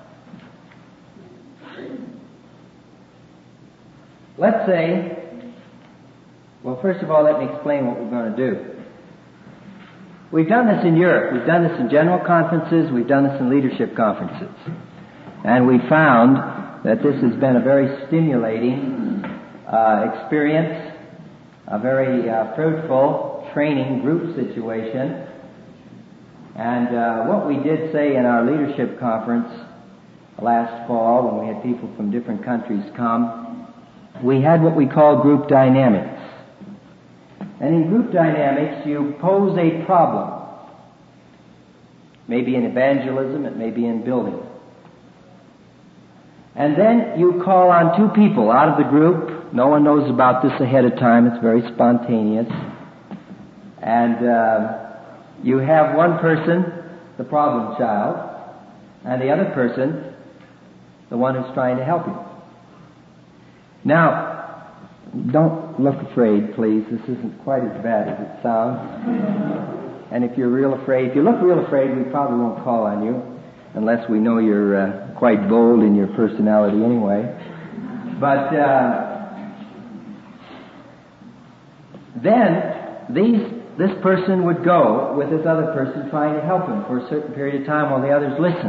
[SPEAKER 1] Let's say, well, first of all, let me explain what we're going to do. We've done this in Europe. We've done this in general conferences. We've done this in leadership conferences. And we found that this has been a very stimulating experience, a very fruitful training group situation. And what we did say in our leadership conference last fall, when we had people from different countries come, we had what we call group dynamics. And in group dynamics, you pose a problem. Maybe in evangelism, it may be in building. And then you call on two people out of the group. No one knows about this ahead of time. It's very spontaneous. And you have one person, the problem child, and the other person, the one who's trying to help you. Now, don't look afraid, please. This isn't quite as bad as it sounds. And if you're real afraid, if you look real afraid, we probably won't call on you unless we know you're quite bold in your personality anyway. But then this person would go with this other person trying to help him for a certain period of time while the others listen.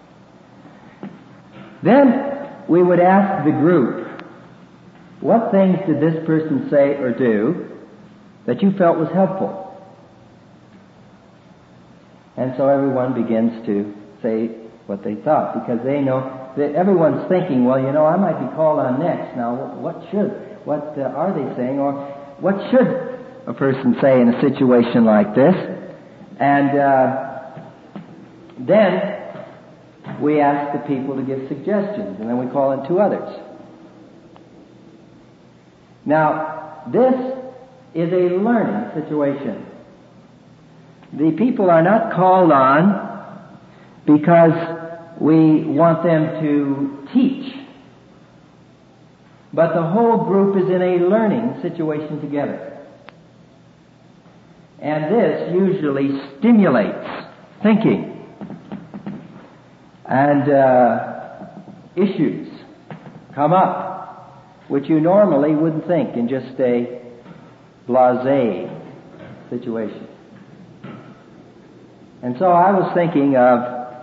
[SPEAKER 1] Then we would ask the group, what things did this person say or do that you felt was helpful? And so everyone begins to say what they thought, because they know that everyone's thinking, well, you know, I might be called on next. Now, what are they saying, or what should a person say in a situation like this? And then we ask the people to give suggestions, and then we call in two others. Now, this is a learning situation. The people are not called on because we want them to teach. But the whole group is in a learning situation together. And this usually stimulates thinking. And issues come up which you normally wouldn't think in just a blasé situation. And so I was thinking of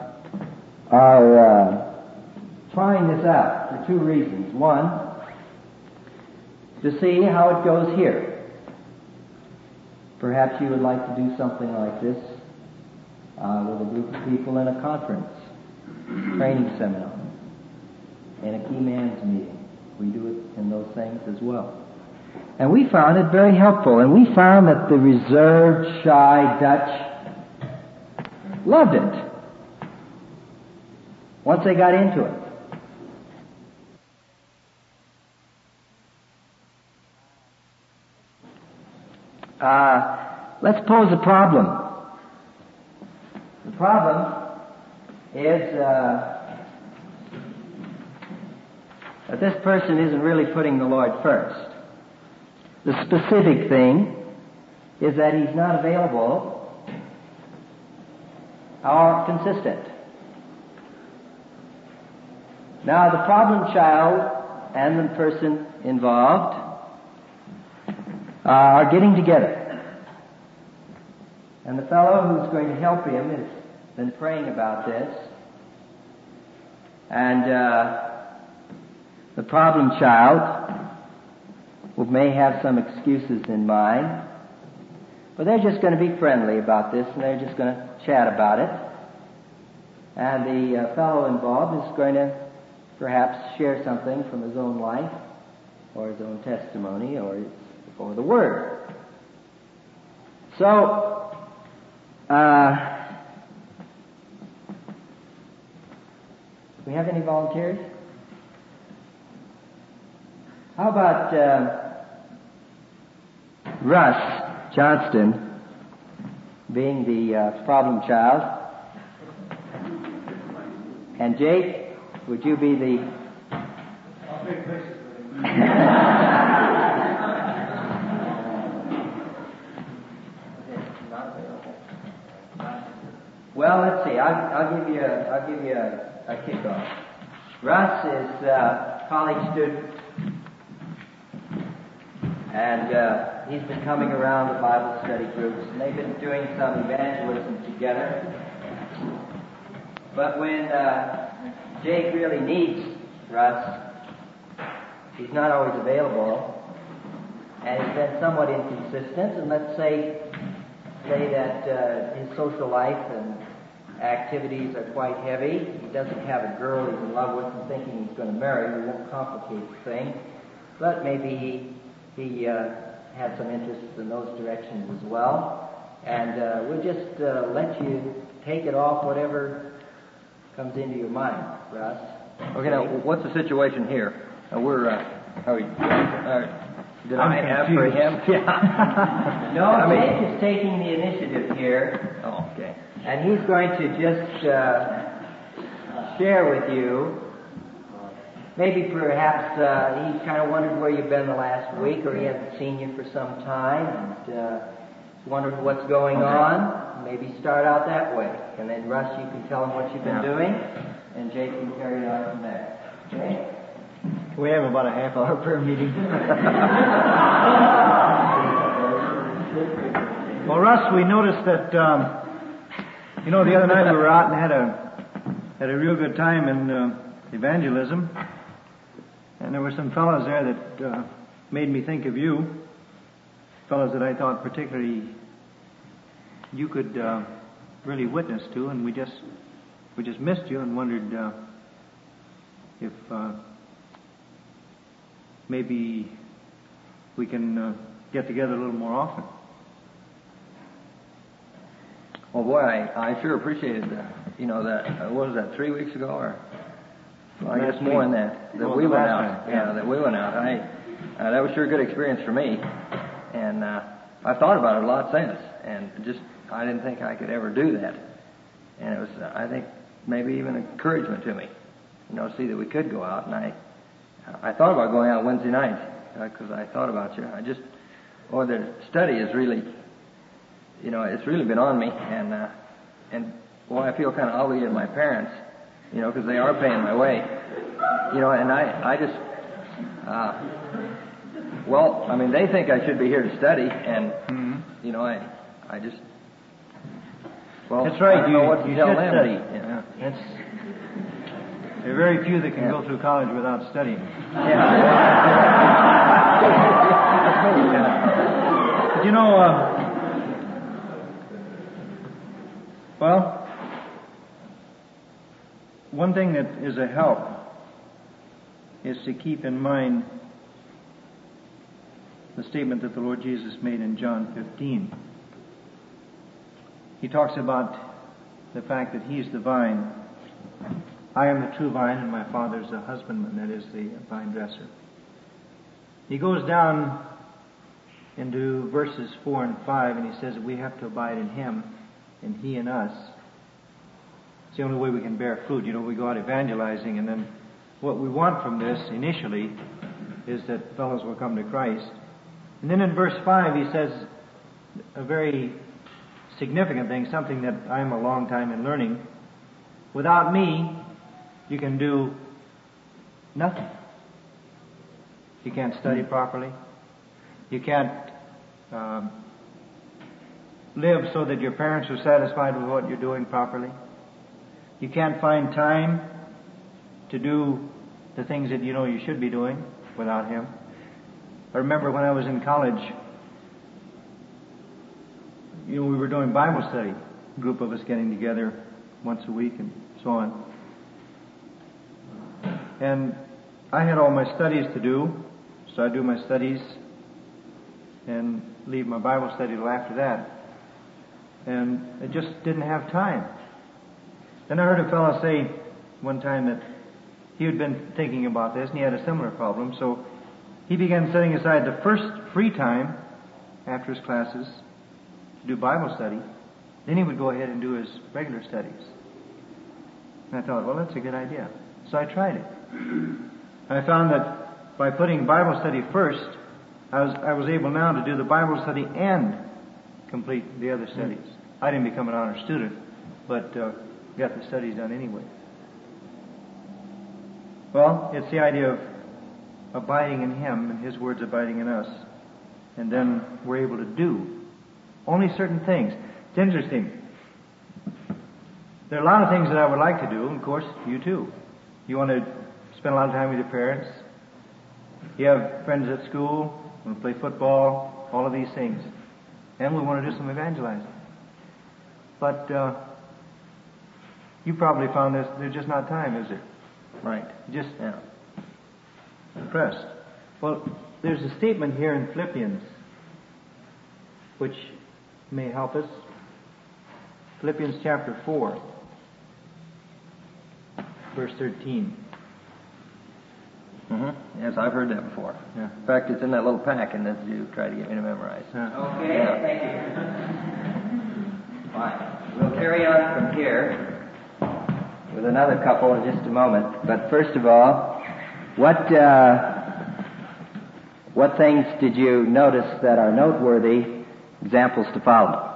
[SPEAKER 1] our trying this out for two reasons. One, to see how it goes here. Perhaps you would like to do something like this with a group of people in a conference, training seminar, in a key man's meeting. We do it in those things as well. And we found it very helpful. And we found that the reserved, shy Dutch loved it once they got into it. Let's pose a problem. The problem is that this person isn't really putting the Lord first. The specific thing is that he's not available or consistent. Now, the problem child and the person involved are getting together. And the fellow who's going to help him has been praying about this. And the problem child may have some excuses in mind, but they're just going to be friendly about this, and they're just going to chat about it. And the fellow involved is going to perhaps share something from his own life, or his own testimony, or the Word. So, do we have any volunteers? How about Russ Johnston being the problem child. And Jake, would you be the...
[SPEAKER 4] I'll take places with him.
[SPEAKER 1] Well, let's see. I'll give you a kickoff. Russ is a college student, and he's been coming around the Bible study groups, and they've been doing some evangelism together. But when Jake really needs Russ, he's not always available, and he's been somewhat inconsistent. And let's say that his social life and activities are quite heavy. He doesn't have a girl he's in love with and thinking he's going to marry. We won't complicate the thing. But maybe he had some interests in those directions as well. And we'll just let you take it off whatever comes into your mind, Russ.
[SPEAKER 2] Okay, now, what's the situation here? We're, did I ask for him? Yeah.
[SPEAKER 1] No, Jake is taking the initiative here.
[SPEAKER 2] Oh, okay.
[SPEAKER 1] And he's going to just share with you, maybe perhaps he's kind of wondered where you've been the last week, or he hasn't seen you for some time, and wondered what's going on. Maybe start out that way. And then, Russ, you can tell him what you've been doing, and Jake can carry it on from there. Okay?
[SPEAKER 6] We have about a half-hour prayer meeting. Well, Russ, we noticed that, the other night we were out and had a real good time in evangelism, and there were some fellows there that made me think of you, fellows that I thought particularly you could really witness to, and we just missed you and wondered if maybe we can get together a little more often.
[SPEAKER 2] Well, boy, I sure appreciated that. What was that, 3 weeks ago, or well, I guess more than that we went out. Yeah, that we went out. That was sure a good experience for me, and I've thought about it a lot since, and just I didn't think I could ever do that, and it was I think maybe even encouragement to me, see that we could go out, and I thought about going out Wednesday night because I thought about you. The study is really. It's really been on me, and I feel kind of obligated to my parents, because they are paying my way, and I just, they think I should be here to study, and, I just,
[SPEAKER 6] that's right.
[SPEAKER 2] I don't know what to tell them.
[SPEAKER 6] Study. Yeah. There are very few that can go through college without studying. But one thing that is a help is to keep in mind the statement that the Lord Jesus made in John 15. He talks about the fact that He's the vine. I am the true vine, and my Father is the husbandman, that is the vine dresser. He goes down into verses 4 and 5, and he says that we have to abide in Him and He in us. It's the only way we can bear fruit. We go out evangelizing, and then what we want from this initially is that fellows will come to Christ. And then in verse 5 he says a very significant thing, something that I'm a long time in learning. Without me, you can do nothing. You can't study properly. You can't live so that your parents are satisfied with what you're doing properly. You can't find time to do the things that you should be doing without Him. I remember when I was in college, we were doing Bible study, a group of us getting together once a week and so on. And I had all my studies to do, so I do my studies and leave my Bible study till after that. And I just didn't have time. Then I heard a fellow say one time that he had been thinking about this, and he had a similar problem, so he began setting aside the first free time after his classes to do Bible study. Then he would go ahead and do his regular studies. And I thought, well, that's a good idea. So I tried it. I found that by putting Bible study first, I was able now to do the Bible study and complete the other studies. I didn't become an honor student, but got the studies done anyway. Well, it's the idea of abiding in Him and His words abiding in us. And then we're able to do only certain things. It's interesting. There are a lot of things that I would like to do, and of course, you too. You want to spend a lot of time with your parents. You have friends at school, you want to play football, all of these things. And we want to do some evangelizing. But you probably found there's just not time, is there?
[SPEAKER 1] Right.
[SPEAKER 6] Just depressed. Well, there's a statement here in Philippians which may help us. Philippians chapter 4, verse 13.
[SPEAKER 1] Mm-hmm. Yes, I've heard that before.
[SPEAKER 6] Yeah.
[SPEAKER 1] In fact, it's in that little packet that you tried to get me to memorize.
[SPEAKER 2] Okay, thank you. Fine. We'll carry on from here with another couple in just a moment. But first of all, what things did you notice that are noteworthy examples to follow?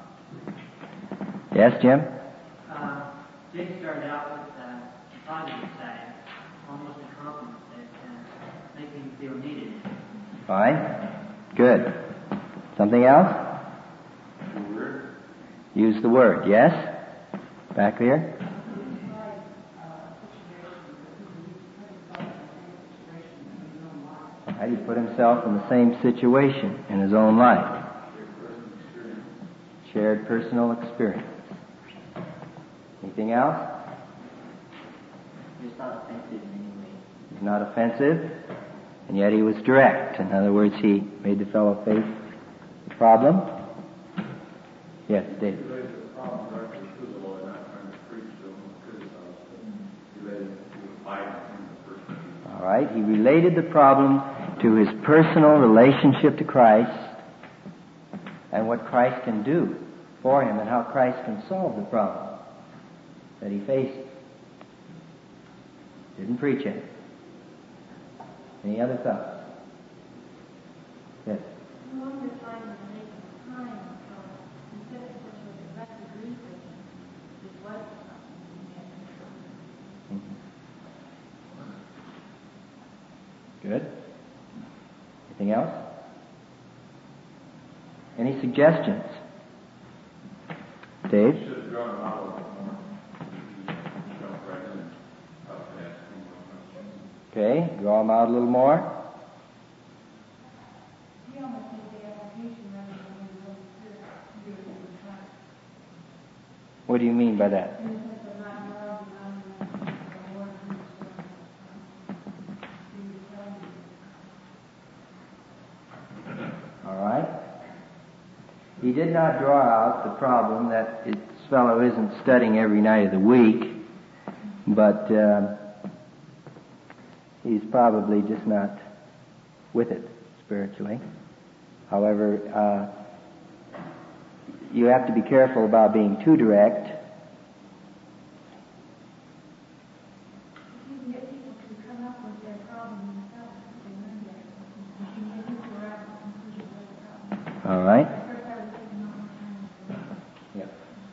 [SPEAKER 2] Yes, Jim?
[SPEAKER 7] Jim started out with the positive side, almost a compliment that made him feel needed.
[SPEAKER 2] Fine. Good. Something else?
[SPEAKER 5] The word.
[SPEAKER 2] Use the word. Yes? Back there? How do you put himself in the same situation in his own life? Shared personal experience. Anything else?
[SPEAKER 7] He was not offensive in any way.
[SPEAKER 2] He's not offensive, and yet he was direct. In other words, he made the fellow face the problem. Yes, David.
[SPEAKER 5] He laid the problem directly to the Lord, not trying to preach to him or criticize him. He laid it to abide in the person.
[SPEAKER 2] All right. He related the problem to his personal relationship to Christ and what Christ can do for him and how Christ can solve the problem that he faces. Didn't preach it. Any other thoughts? Yes.
[SPEAKER 3] No longer trying to make time, so instead of such a direct agree with him, it was
[SPEAKER 2] Good. Anything else? Any suggestions? Dave?
[SPEAKER 5] You should have drawn him out a little bit more. You jump right in and up and ask him more questions.
[SPEAKER 2] Okay, draw them out a little more.
[SPEAKER 3] he almost made the application rather than the Holy Spirit to be able to try.
[SPEAKER 2] What do you mean by that?
[SPEAKER 3] In the sense of not knowing the Lord who's
[SPEAKER 2] All right. He did not draw out the problem that this fellow isn't studying every night of the week, but he's probably just not with it spiritually. However, you have to be careful about being too direct.
[SPEAKER 3] You can get people to come up with their problem themselves if they learn that. You can get people around the conclusion of the problem.
[SPEAKER 2] All right.
[SPEAKER 3] First, I would take a long time.
[SPEAKER 2] Yep.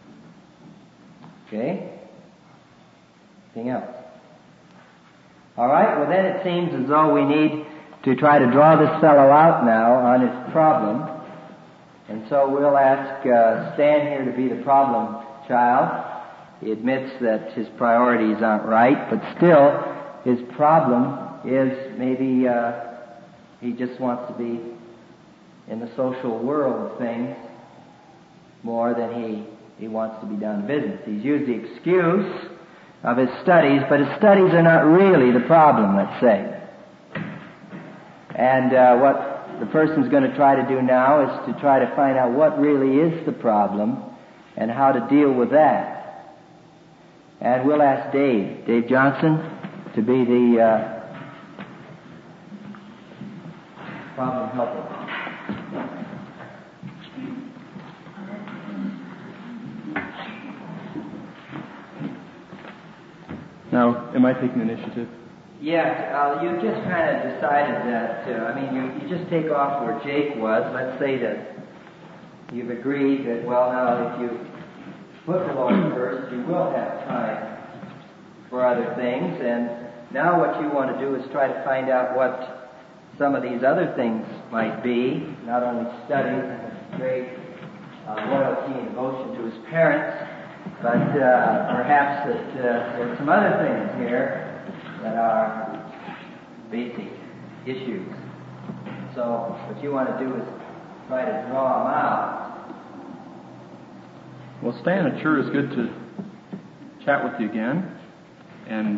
[SPEAKER 2] Okay. Anything else? All right. Well, then it seems as though we need to try to draw this fellow out now on his problem. And so we'll ask Stan here to be the problem child. He admits that his priorities aren't right, but still his problem is maybe he just wants to be in the social world of things more than he wants to be down to business. He's used the excuse of his studies, but his studies are not really the problem, let's say. And what the person's going to try to do now is to try to find out what really is the problem and how to deal with that. And we'll ask Dave Johnson, to be the problem helper.
[SPEAKER 8] am I taking initiative?
[SPEAKER 1] Yeah, you just kind of decided that, you just take off where Jake was. Let's say that you've agreed that, well, now if you put the Lord first, you will have time for other things. And now what you want to do is try to find out what some of these other things might be. Not only study great loyalty and devotion to his parents, but perhaps that there's some other things here that are basic issues. So what you want to do is try to draw them out.
[SPEAKER 8] Well, Stan, it sure is good to chat with you again. And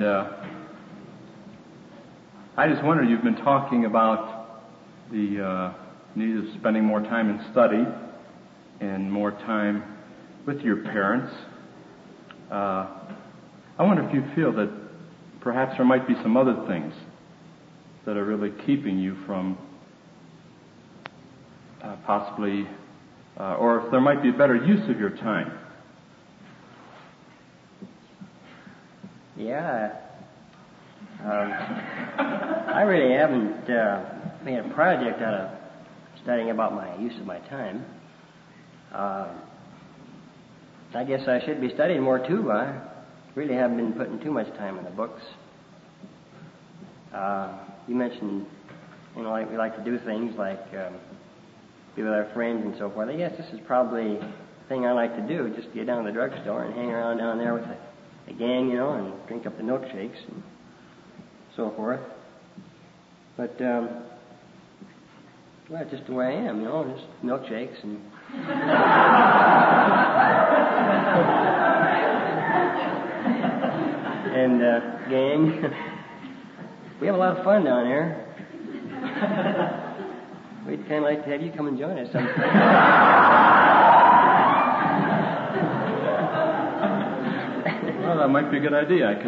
[SPEAKER 8] I just wonder, you've been talking about the need of spending more time in study and more time with your parents. I wonder if you feel that perhaps there might be some other things that are really keeping you from possibly, or if there might be a better use of your time.
[SPEAKER 9] Yeah. I really haven't made a project out of studying about my use of my time. I guess I should be studying more too. I really haven't been putting too much time in the books. You mentioned, like we like to do things like be with our friends and so forth. I guess this is probably the thing I like to do, just get down to the drugstore and hang around down there with the gang, and drink up the milkshakes and so forth. But, well, it's just the way I am, just milkshakes and... and, gang. We have a lot of fun down here. We'd kind of like to have you come and join us sometime.
[SPEAKER 8] Well, that might be a good idea. I could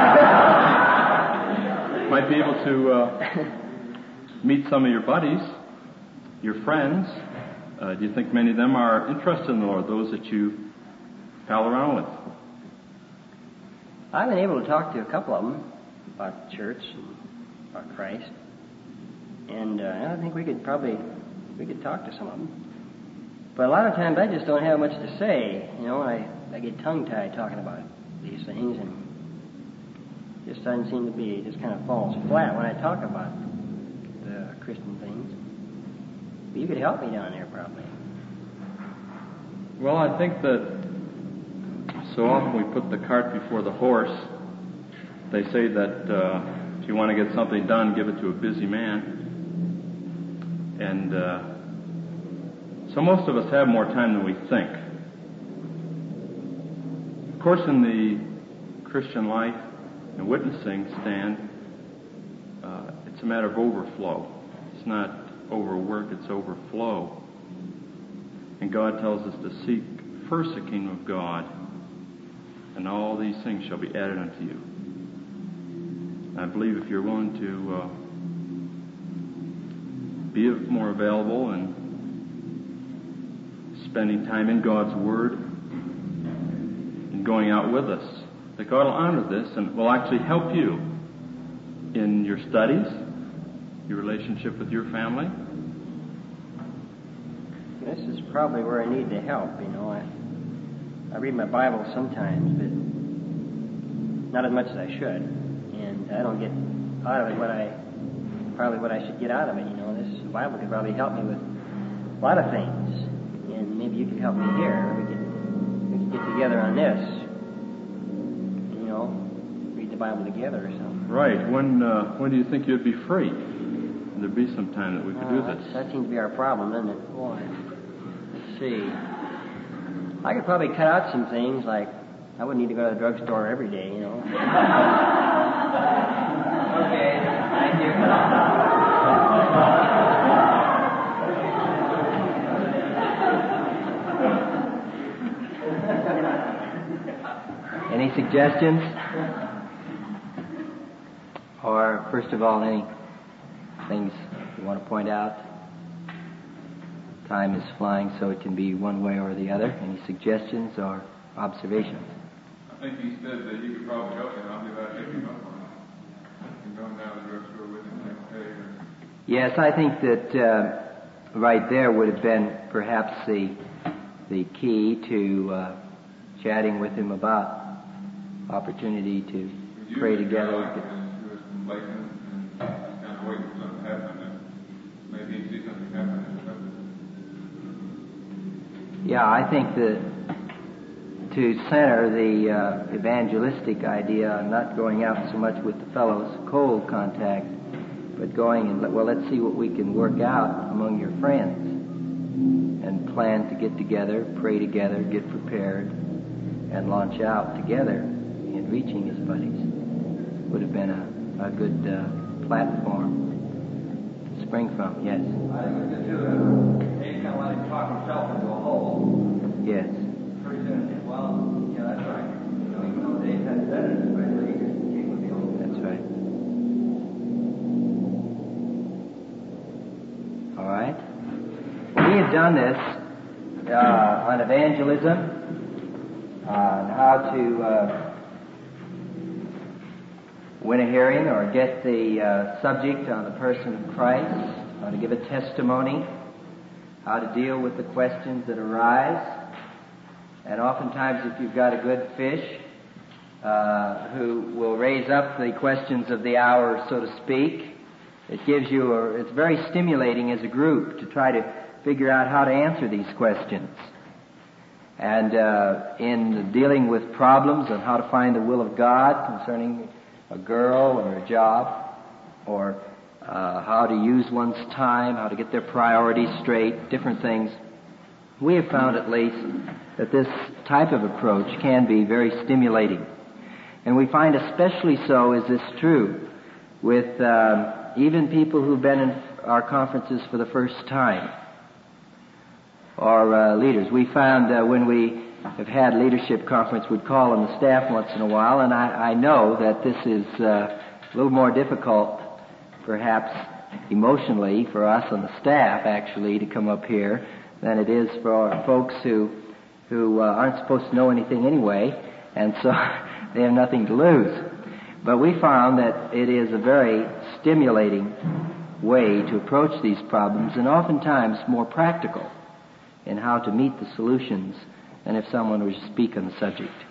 [SPEAKER 8] might be able to meet some of your buddies, your friends. Do you think many of them are interested in the Lord, those that you pal around with?
[SPEAKER 9] I've been able to talk to a couple of them about the church and about Christ. And I think we could talk to some of them. But a lot of times I just don't have much to say. I get tongue-tied talking about these things, and it just doesn't seem to be, it just kind of falls flat when I talk about the Christian things. But you could help me down there probably.
[SPEAKER 8] Well, I think that so often we put the cart before the horse. They say that if you want to get something done, give it to a busy man. And so most of us have more time than we think. Of course, in the Christian life and witnessing stand, it's a matter of overflow. It's not overwork, it's overflow. And God tells us to seek first the kingdom of God, and all these things shall be added unto you. I believe if you're willing to be more available and spending time in God's Word and going out with us, that God will honor this and will actually help you in your studies, your relationship with your family.
[SPEAKER 9] This is probably where I need the help, I read my Bible sometimes, but not as much as I should. And I don't get out of it what I should get out of it, This Bible could probably help me with a lot of things. And maybe you could help me here. We could get together on this. Read the Bible together or something.
[SPEAKER 8] Right. When do you think you'd be free? There'd be some time that we could do this.
[SPEAKER 9] That seems to be our problem, doesn't it? Boy. Let's see. I could probably cut out some things, like I wouldn't need to go to the drugstore every day,
[SPEAKER 1] Okay, thank you. Any suggestions? Or, first of all, any things you want to point out? Time is flying, so it can be one way or the other. Any suggestions or observations?
[SPEAKER 5] think he said that you could probably help him. I'll be glad to pick him up on it. And going down to the drugstore with him next day.
[SPEAKER 1] Yes, I think that right there would have been perhaps the key to chatting with him about opportunity to pray together.
[SPEAKER 5] And kind of waiting for something to happen, and maybe he'd see something happen.
[SPEAKER 1] Yeah, I think that to center the evangelistic idea, not going out so much with the fellows, cold contact, but going and, let's see what we can work out among your friends and plan to get together, pray together, get prepared, and launch out together in reaching his buddies. Would have been a good platform to spring from, yes.
[SPEAKER 2] I think it's good too. They kind of let him talk himself into a hole.
[SPEAKER 1] Yes.
[SPEAKER 2] Pretty soon, well, yeah, that's right. Even though Dave hadn't said it, especially he just came with the old.
[SPEAKER 1] That's right. All right. We have done this on evangelism, on how to win a hearing or get the subject on the person of Christ, how to give a testimony, how to deal with the questions that arise. And oftentimes, if you've got a good fish who will raise up the questions of the hour, so to speak, it gives you, it's very stimulating as a group to try to figure out how to answer these questions. And in dealing with problems on how to find the will of God concerning a girl or a job, or how to use one's time, how to get their priorities straight, different things, we have found at least that this type of approach can be very stimulating. And we find especially so is this true with even people who've been in our conferences for the first time, or leaders. We found when we have had leadership conference, we'd call on the staff once in a while, and I know that this is a little more difficult, perhaps emotionally, for us on the staff actually to come up here than it is for folks who aren't supposed to know anything anyway, and so they have nothing to lose. But we found that it is a very stimulating way to approach these problems, and oftentimes more practical in how to meet the solutions than if someone were to speak on the subject.